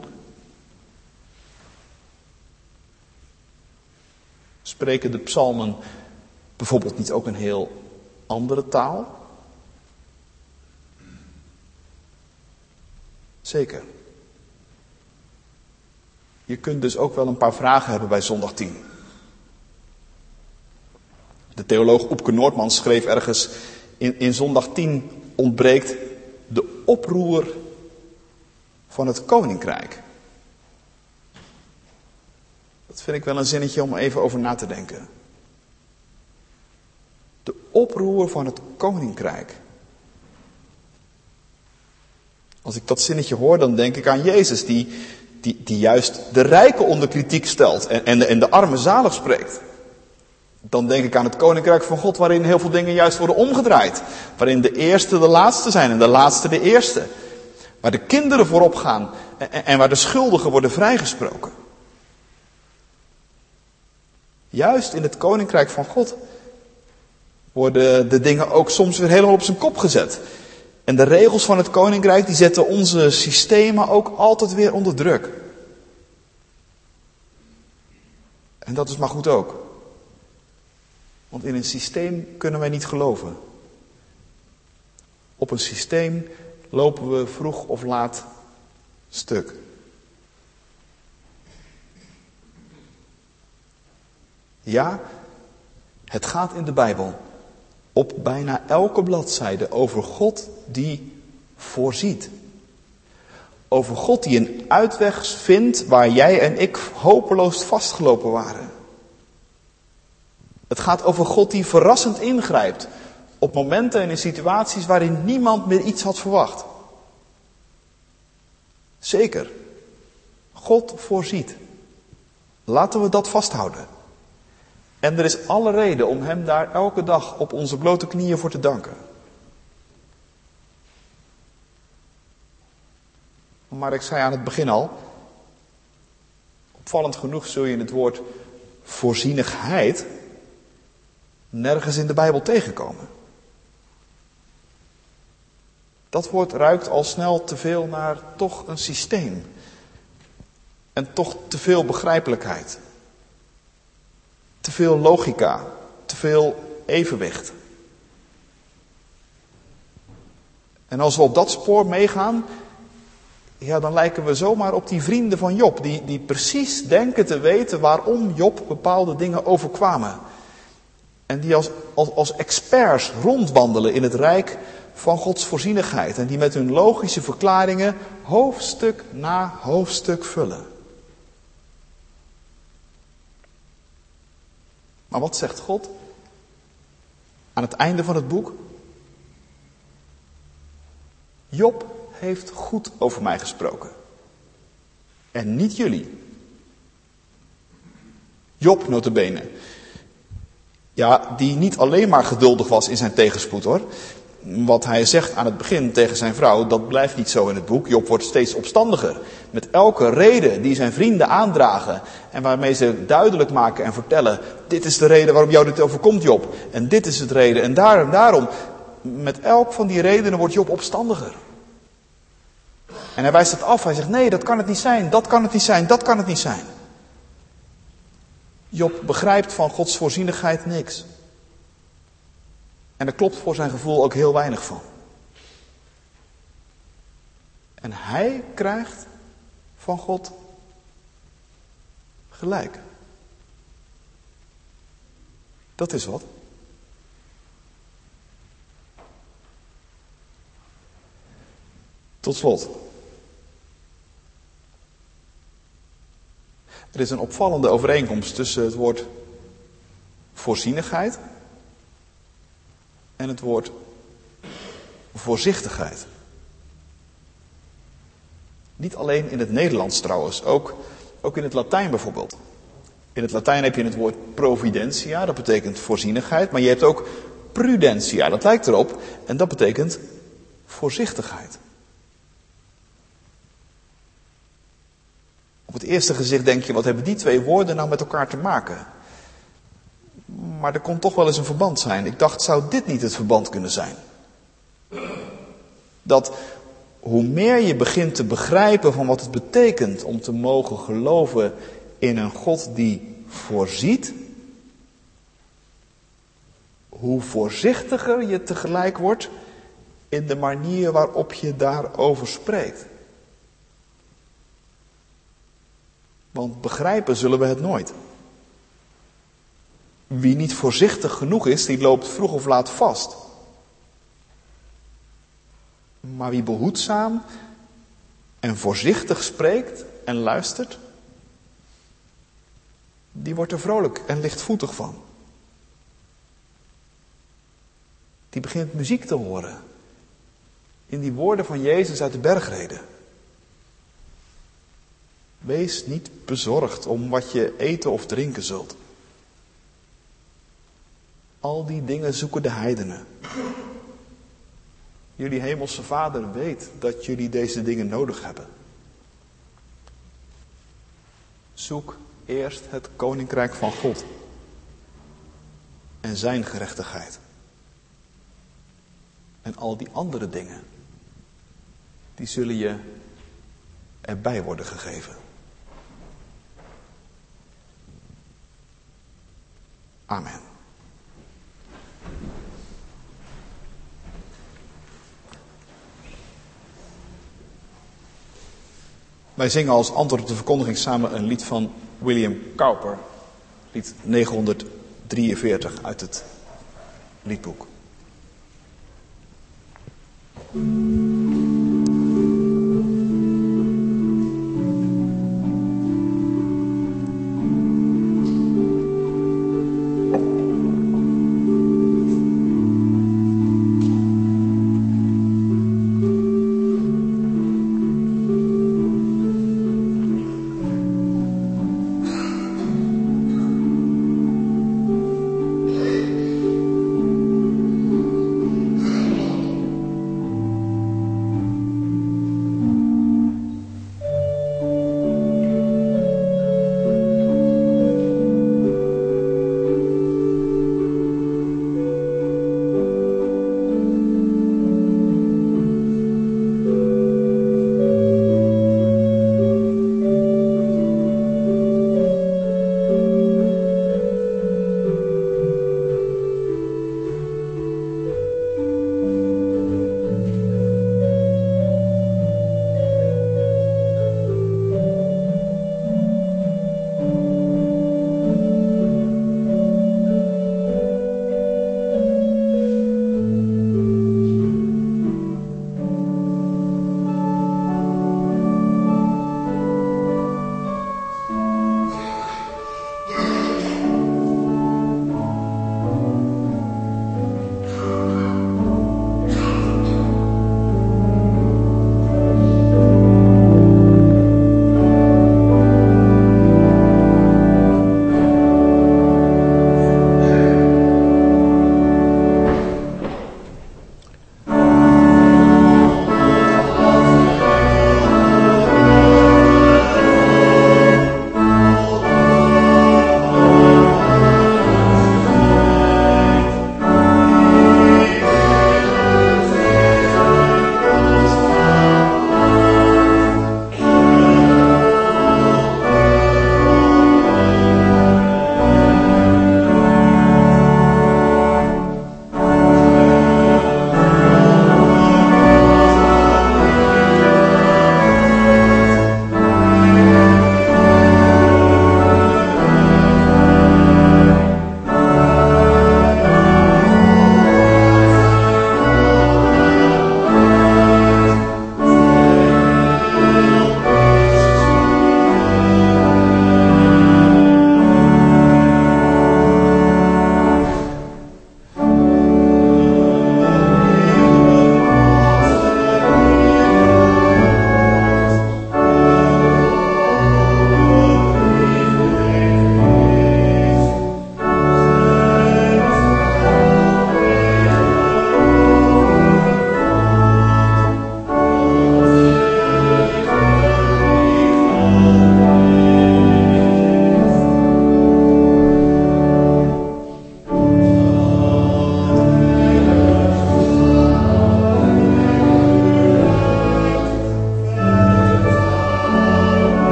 Spreken de psalmen bijvoorbeeld niet ook een heel andere taal? Zeker. Je kunt dus ook wel een paar vragen hebben bij zondag tien. De theoloog Oepke Noordman schreef ergens, in, in zondag tien ontbreekt de oproer van het koninkrijk. Dat vind ik wel een zinnetje om even over na te denken. De oproer van het koninkrijk. Als ik dat zinnetje hoor, dan denk ik aan Jezus, die, die, die juist de rijken onder kritiek stelt en, en, de, en de armen zalig spreekt. Dan denk ik aan het koninkrijk van God, waarin heel veel dingen juist worden omgedraaid. Waarin de eerste de laatste zijn en de laatste de eerste. Waar de kinderen voorop gaan en, en waar de schuldigen worden vrijgesproken. Juist in het koninkrijk van God worden de dingen ook soms weer helemaal op zijn kop gezet. En de regels van het koninkrijk die zetten onze systemen ook altijd weer onder druk. En dat is maar goed ook. Want in een systeem kunnen wij niet geloven. Op een systeem lopen we vroeg of laat stuk. Ja, het gaat in de Bijbel op bijna elke bladzijde over God die voorziet. Over God die een uitweg vindt waar jij en ik hopeloos vastgelopen waren. Het gaat over God die verrassend ingrijpt op momenten en in situaties waarin niemand meer iets had verwacht. Zeker, God voorziet. Laten we dat vasthouden. En er is alle reden om hem daar elke dag op onze blote knieën voor te danken. Maar ik zei aan het begin al, opvallend genoeg zul je in het woord voorzienigheid nergens in de Bijbel tegenkomen. Dat woord ruikt al snel te veel naar toch een systeem. En toch te veel begrijpelijkheid. Te veel logica. Te veel evenwicht. En als we op dat spoor meegaan, ja, dan lijken we zomaar op die vrienden van Job. Die, die precies denken te weten waarom Job bepaalde dingen overkwamen. En die als, als, als experts rondwandelen in het rijk van Gods voorzienigheid. En die met hun logische verklaringen hoofdstuk na hoofdstuk vullen. Maar wat zegt God aan het einde van het boek? Job heeft goed over mij gesproken. En niet jullie. Job nota bene. Ja, die niet alleen maar geduldig was in zijn tegenspoed hoor. Wat hij zegt aan het begin tegen zijn vrouw, dat blijft niet zo in het boek. Job wordt steeds opstandiger. Met elke reden die zijn vrienden aandragen. En waarmee ze duidelijk maken en vertellen. Dit is de reden waarom jou dit overkomt, Job. En dit is het reden. En daar en daarom. Met elk van die redenen wordt Job opstandiger. En hij wijst het af. Hij zegt nee, dat kan het niet zijn. Dat kan het niet zijn. Dat kan het niet zijn. Job begrijpt van Gods voorzienigheid niks. En er klopt voor zijn gevoel ook heel weinig van. En hij krijgt van God gelijk. Dat is wat. Tot slot. Er is een opvallende overeenkomst tussen het woord voorzienigheid en het woord voorzichtigheid. Niet alleen in het Nederlands trouwens, ook, ook in het Latijn bijvoorbeeld. In het Latijn heb je het woord providentia, dat betekent voorzienigheid. Maar je hebt ook prudentia, dat lijkt erop. En dat betekent voorzichtigheid. Op het eerste gezicht denk je, wat hebben die twee woorden nou met elkaar te maken? Maar er kon toch wel eens een verband zijn. Ik dacht, zou dit niet het verband kunnen zijn? Dat hoe meer je begint te begrijpen van wat het betekent om te mogen geloven in een God die voorziet, hoe voorzichtiger je tegelijk wordt in de manier waarop je daarover spreekt. Want begrijpen zullen we het nooit. Wie niet voorzichtig genoeg is, die loopt vroeg of laat vast. Maar wie behoedzaam en voorzichtig spreekt en luistert, die wordt er vrolijk en lichtvoetig van. Die begint muziek te horen in die woorden van Jezus uit de bergreden. Wees niet bezorgd om wat je eten of drinken zult. Al die dingen zoeken de heidenen. Jullie hemelse Vader weet dat jullie deze dingen nodig hebben. Zoek eerst het koninkrijk van God en zijn gerechtigheid. En al die andere dingen, die zullen je erbij worden gegeven. Amen. Wij zingen als antwoord op de verkondiging samen een lied van William Cowper. Lied negenhonderddrieënveertig uit het liedboek.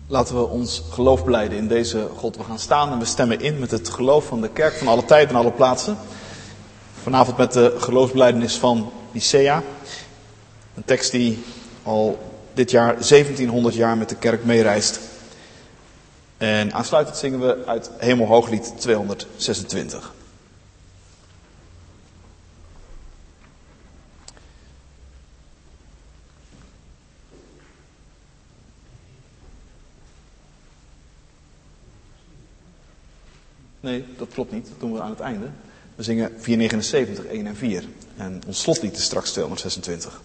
Laten we ons geloof belijden in deze God. We gaan staan en we stemmen in met het geloof van de kerk van alle tijden en alle plaatsen. Vanavond met de geloofsbelijdenis van Nicea. Een tekst die al dit jaar zeventienhonderd jaar met de kerk meereist. En aansluitend zingen we uit Hemelhooglied tweehonderdzesentwintig. Nee, dat klopt niet. Dat doen we aan het einde. We zingen vierhonderdnegenenzeventig, één en vier. En ons slotlied is straks tweehonderdzesentwintig.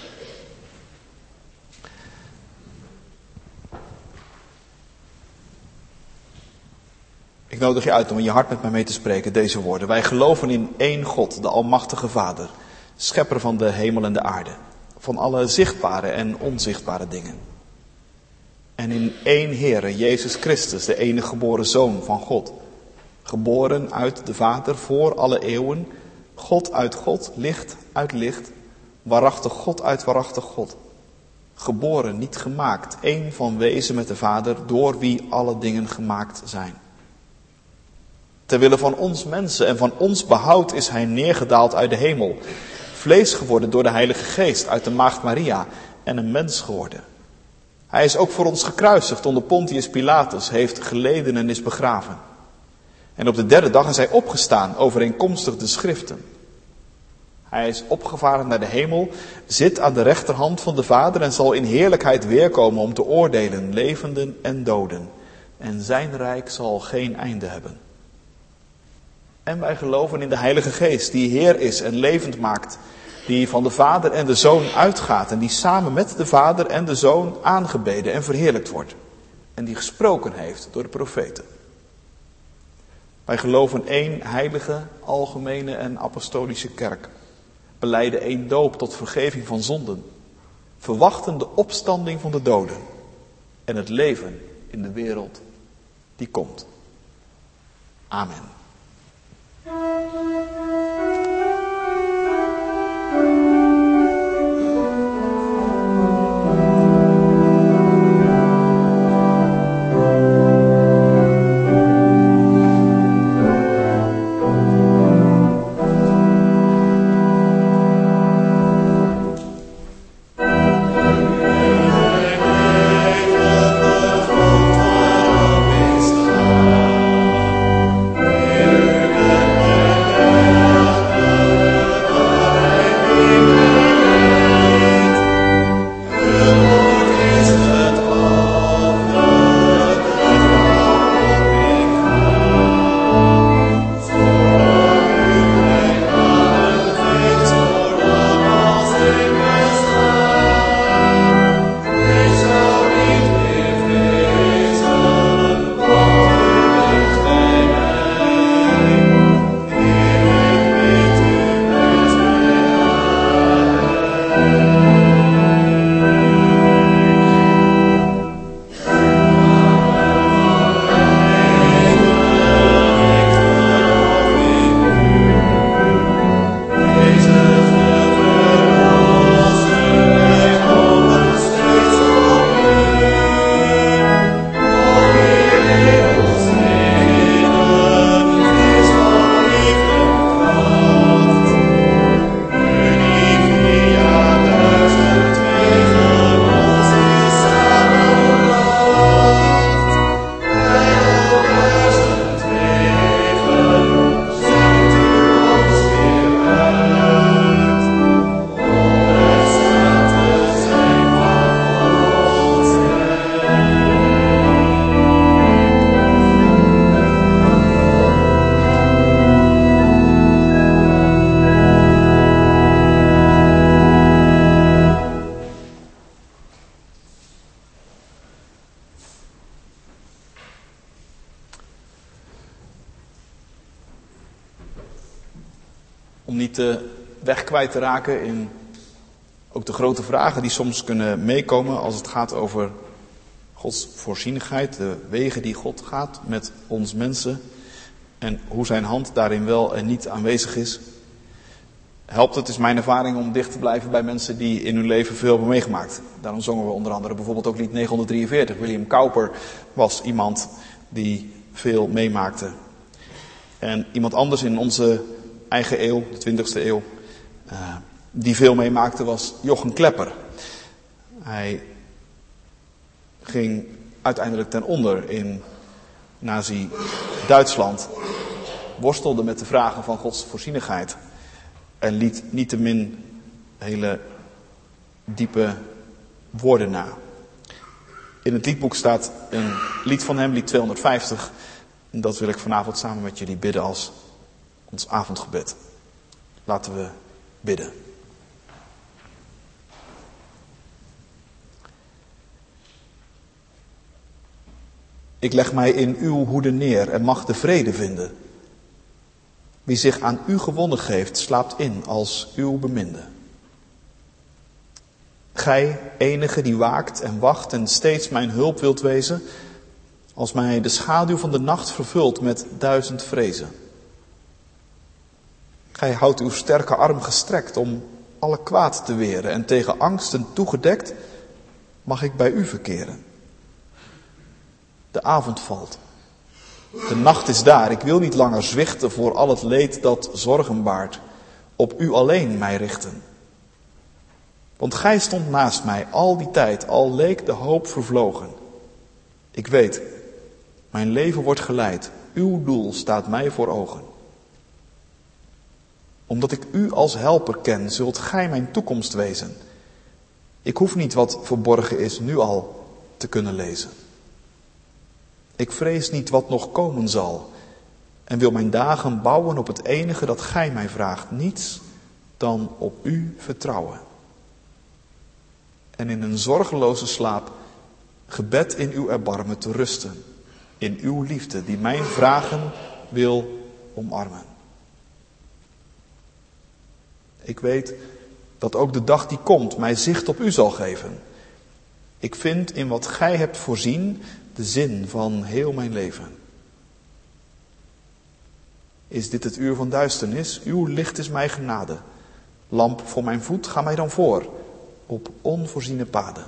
Ik nodig je uit om in je hart met mij mee te spreken deze woorden. Wij geloven in één God, de Almachtige Vader, schepper van de hemel en de aarde, van alle zichtbare en onzichtbare dingen. En in één Heere, Jezus Christus, de enige geboren Zoon van God, geboren uit de Vader voor alle eeuwen, God uit God, licht uit licht, waarachtig God uit waarachtig God. Geboren, niet gemaakt, één van wezen met de Vader, door wie alle dingen gemaakt zijn. Terwille van ons mensen en van ons behoud is hij neergedaald uit de hemel, vlees geworden door de Heilige Geest uit de maagd Maria en een mens geworden. Hij is ook voor ons gekruisigd onder Pontius Pilatus, heeft geleden en is begraven. En op de derde dag is hij opgestaan, overeenkomstig de schriften. Hij is opgevaren naar de hemel, zit aan de rechterhand van de Vader en zal in heerlijkheid weerkomen om te oordelen, levenden en doden. En zijn rijk zal geen einde hebben. En wij geloven in de Heilige Geest, die Heer is en levend maakt, die van de Vader en de Zoon uitgaat en die samen met de Vader en de Zoon aangebeden en verheerlijkt wordt. En die gesproken heeft door de profeten. Wij geloven één heilige, algemene en apostolische kerk. Belijden één doop tot vergeving van zonden. Verwachten de opstanding van de doden. En het leven in de wereld die komt. Amen. Om niet de weg kwijt te raken in ook de grote vragen die soms kunnen meekomen als het gaat over Gods voorzienigheid, de wegen die God gaat met ons mensen en hoe zijn hand daarin wel en niet aanwezig is. helpt het, is mijn ervaring, om dicht te blijven bij mensen die in hun leven veel hebben meegemaakt. Daarom zongen we onder andere bijvoorbeeld ook lied negentienhonderddrieënveertig. William Cowper was iemand die veel meemaakte. En iemand anders in onze eigen eeuw, de twintigste eeuw, uh, die veel meemaakte, was Jochem Klepper. Hij ging uiteindelijk ten onder in Nazi-Duitsland, worstelde met de vragen van Gods voorzienigheid en liet niettemin hele diepe woorden na. In het liedboek staat een lied van hem, lied tweehonderdvijftig. En dat wil ik vanavond samen met jullie bidden als ons avondgebed. Laten we bidden. Ik leg mij in uw hoede neer en mag de vrede vinden. Wie zich aan u gewonnen geeft, slaapt in als uw beminde. Gij, enige die waakt en wacht en steeds mijn hulp wilt wezen, als mij de schaduw van de nacht vervult met duizend vrezen. Gij houdt uw sterke arm gestrekt om alle kwaad te weren en tegen angsten toegedekt mag ik bij u verkeren. De avond valt. De nacht is daar. Ik wil niet langer zwichten voor al het leed dat zorgen baart. Op u alleen mij richten. Want gij stond naast mij al die tijd, al leek de hoop vervlogen. Ik weet, mijn leven wordt geleid. Uw doel staat mij voor ogen. Omdat ik u als helper ken, zult gij mijn toekomst wezen. Ik hoef niet wat verborgen is nu al te kunnen lezen. Ik vrees niet wat nog komen zal en wil mijn dagen bouwen op het enige dat gij mij vraagt, niets dan op u vertrouwen. En in een zorgeloze slaap, gebed in uw erbarmen te rusten, in uw liefde die mijn vragen wil omarmen. Ik weet dat ook de dag die komt mij zicht op u zal geven. Ik vind in wat gij hebt voorzien de zin van heel mijn leven. Is dit het uur van duisternis? Uw licht is mij genade. Lamp voor mijn voet, ga mij dan voor, op onvoorziene paden.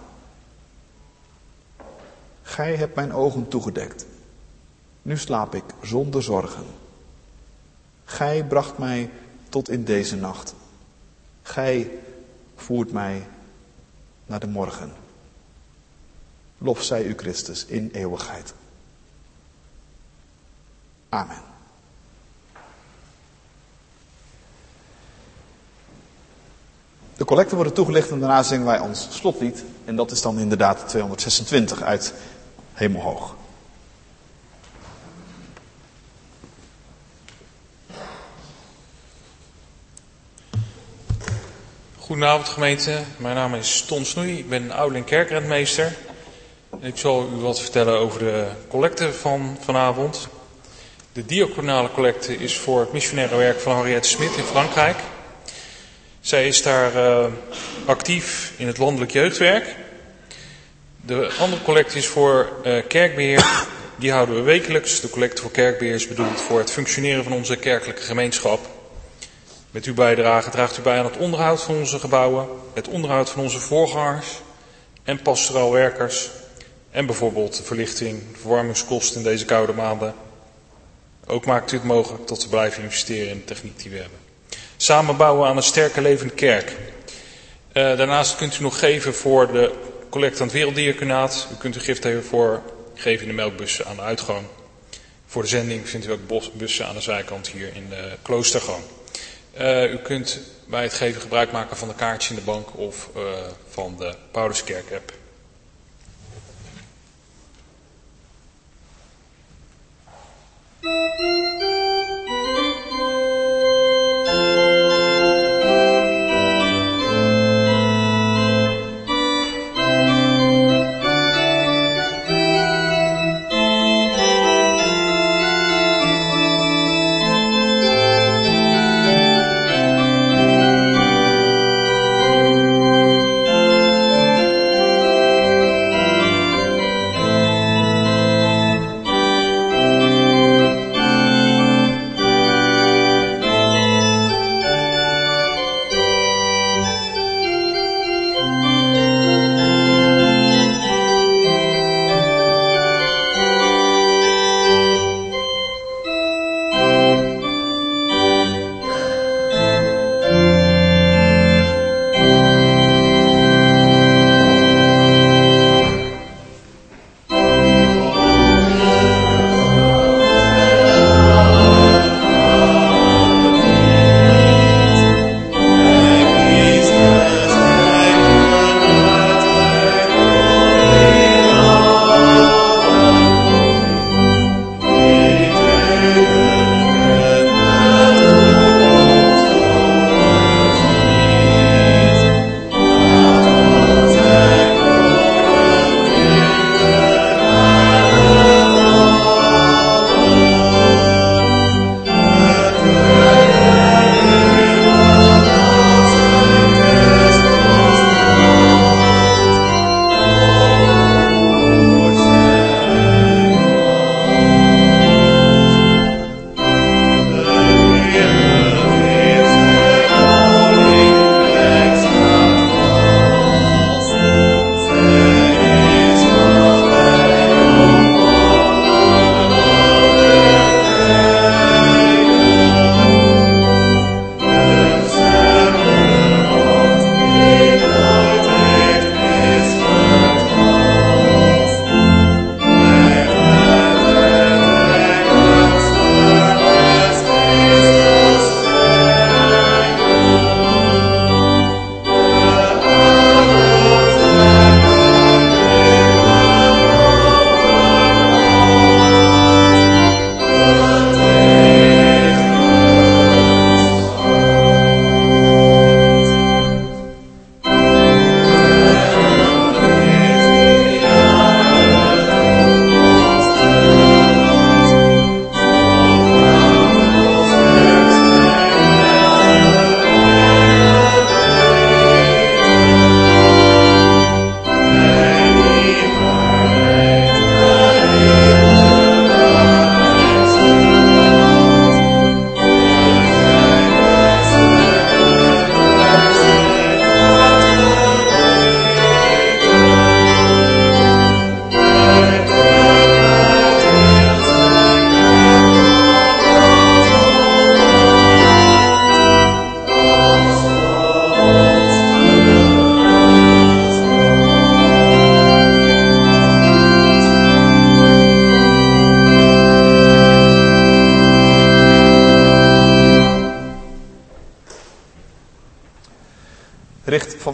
Gij hebt mijn ogen toegedekt. Nu slaap ik zonder zorgen. Gij bracht mij tot in deze nacht. Gij voert mij naar de morgen. Lof zij u Christus in eeuwigheid. Amen. De collecten worden toegelicht en daarna zingen wij ons slotlied. En dat is dan inderdaad tweehonderdzesentwintig uit Hemelhoog. Goedenavond gemeente, mijn naam is Ton Snoei, ik ben ouderling kerkrentmeester. Ik zal u wat vertellen over de collecte van vanavond. De diaconale collecte is voor het missionaire werk van Henriette Smit in Frankrijk. Zij is daar uh, actief in het landelijk jeugdwerk. De andere collecte is voor uh, kerkbeheer. Die houden we wekelijks. De collecte voor kerkbeheer is bedoeld voor het functioneren van onze kerkelijke gemeenschap. Met uw bijdrage draagt u bij aan het onderhoud van onze gebouwen, het onderhoud van onze voorgangers en pastoraal werkers. En bijvoorbeeld de verlichting, de verwarmingskosten in deze koude maanden. Ook maakt u het mogelijk tot te blijven investeren in de techniek die we hebben. Samen bouwen aan een sterke levende kerk. Uh, daarnaast kunt u nog geven voor de collecte aan het Werelddiaconaat. U kunt uw gift even voor geven in de melkbussen aan de uitgang. Voor de zending vindt u ook bussen aan de zijkant hier in de kloostergang. Uh, u kunt bij het geven gebruik maken van de kaartjes in de bank of uh, van de Pauluskerk app.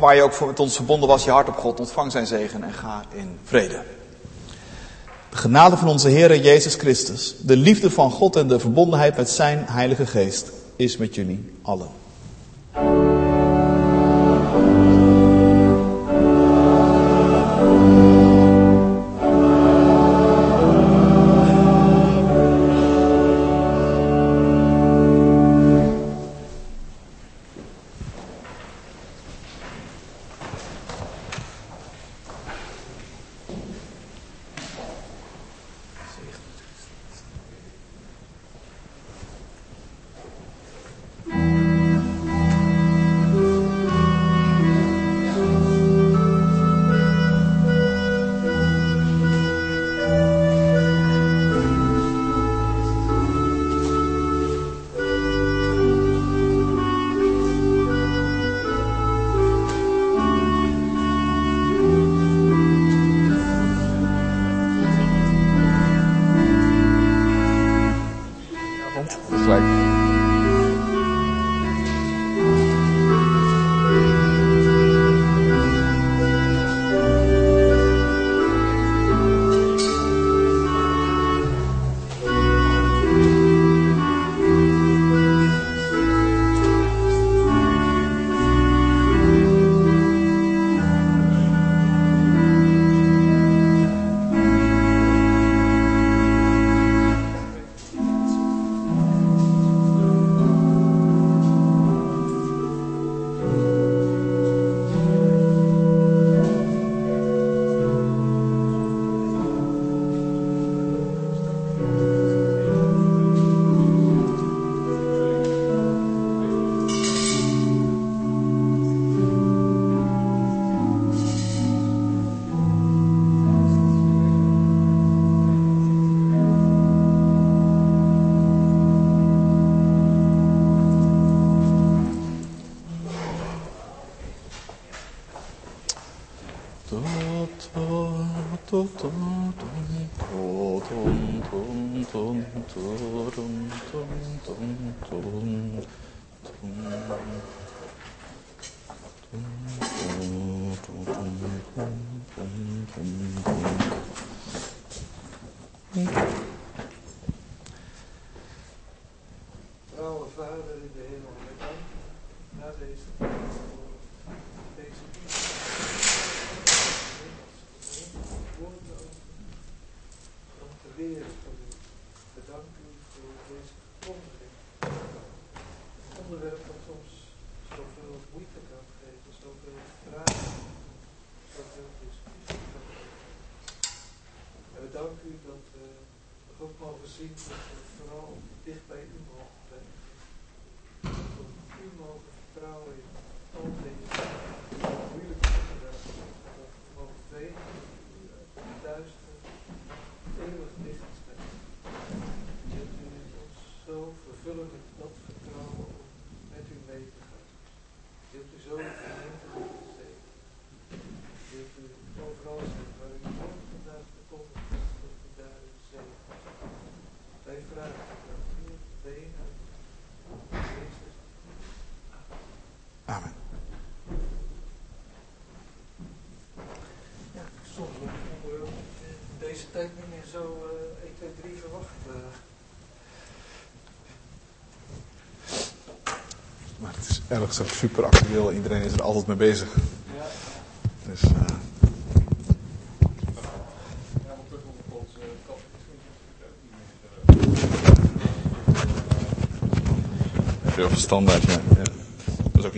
waar je ook voor met ons verbonden was, je hart op God. Ontvang zijn zegen en ga in vrede. De genade van onze Heer Jezus Christus, de liefde van God en de verbondenheid met zijn Heilige Geest is met jullie allen. Trouwe Vader in de hemel, met dank na deze deze woorden om te leren van u. Bedank u voor deze verkondiging. Een onderwerp dat soms zoveel moeite kan geven, zoveel vragen, zoveel discussie kan geven. En we danken u dat we nog ook mogen zien dat we vooral dicht bij u mogen blijven. Dat we op u mogen vertrouwen in al deze moeilijke onderwerpen. Dat we mogen weten dat u uit het duister eeuwig licht steekt. Dat u ons zo vervullen met dat vertrouwen om met u mee te gaan. Wilt u zo de gemeente met ons zegen. Wilt u overal zijn waar u woord vandaag bekomt, dat u daar zegen. Wij vragen dat u benen Jezus. Amen. Ja, soms onder in deze tijd niet meer zo uh, één, twee, drie verwacht. Uh. Maar het is erg zo super actueel. Iedereen is er altijd mee bezig. Ja. Dus... Uh... Ja, want terug op ons catechisme is ook niet meer. Veel verstandaard, ja. ja.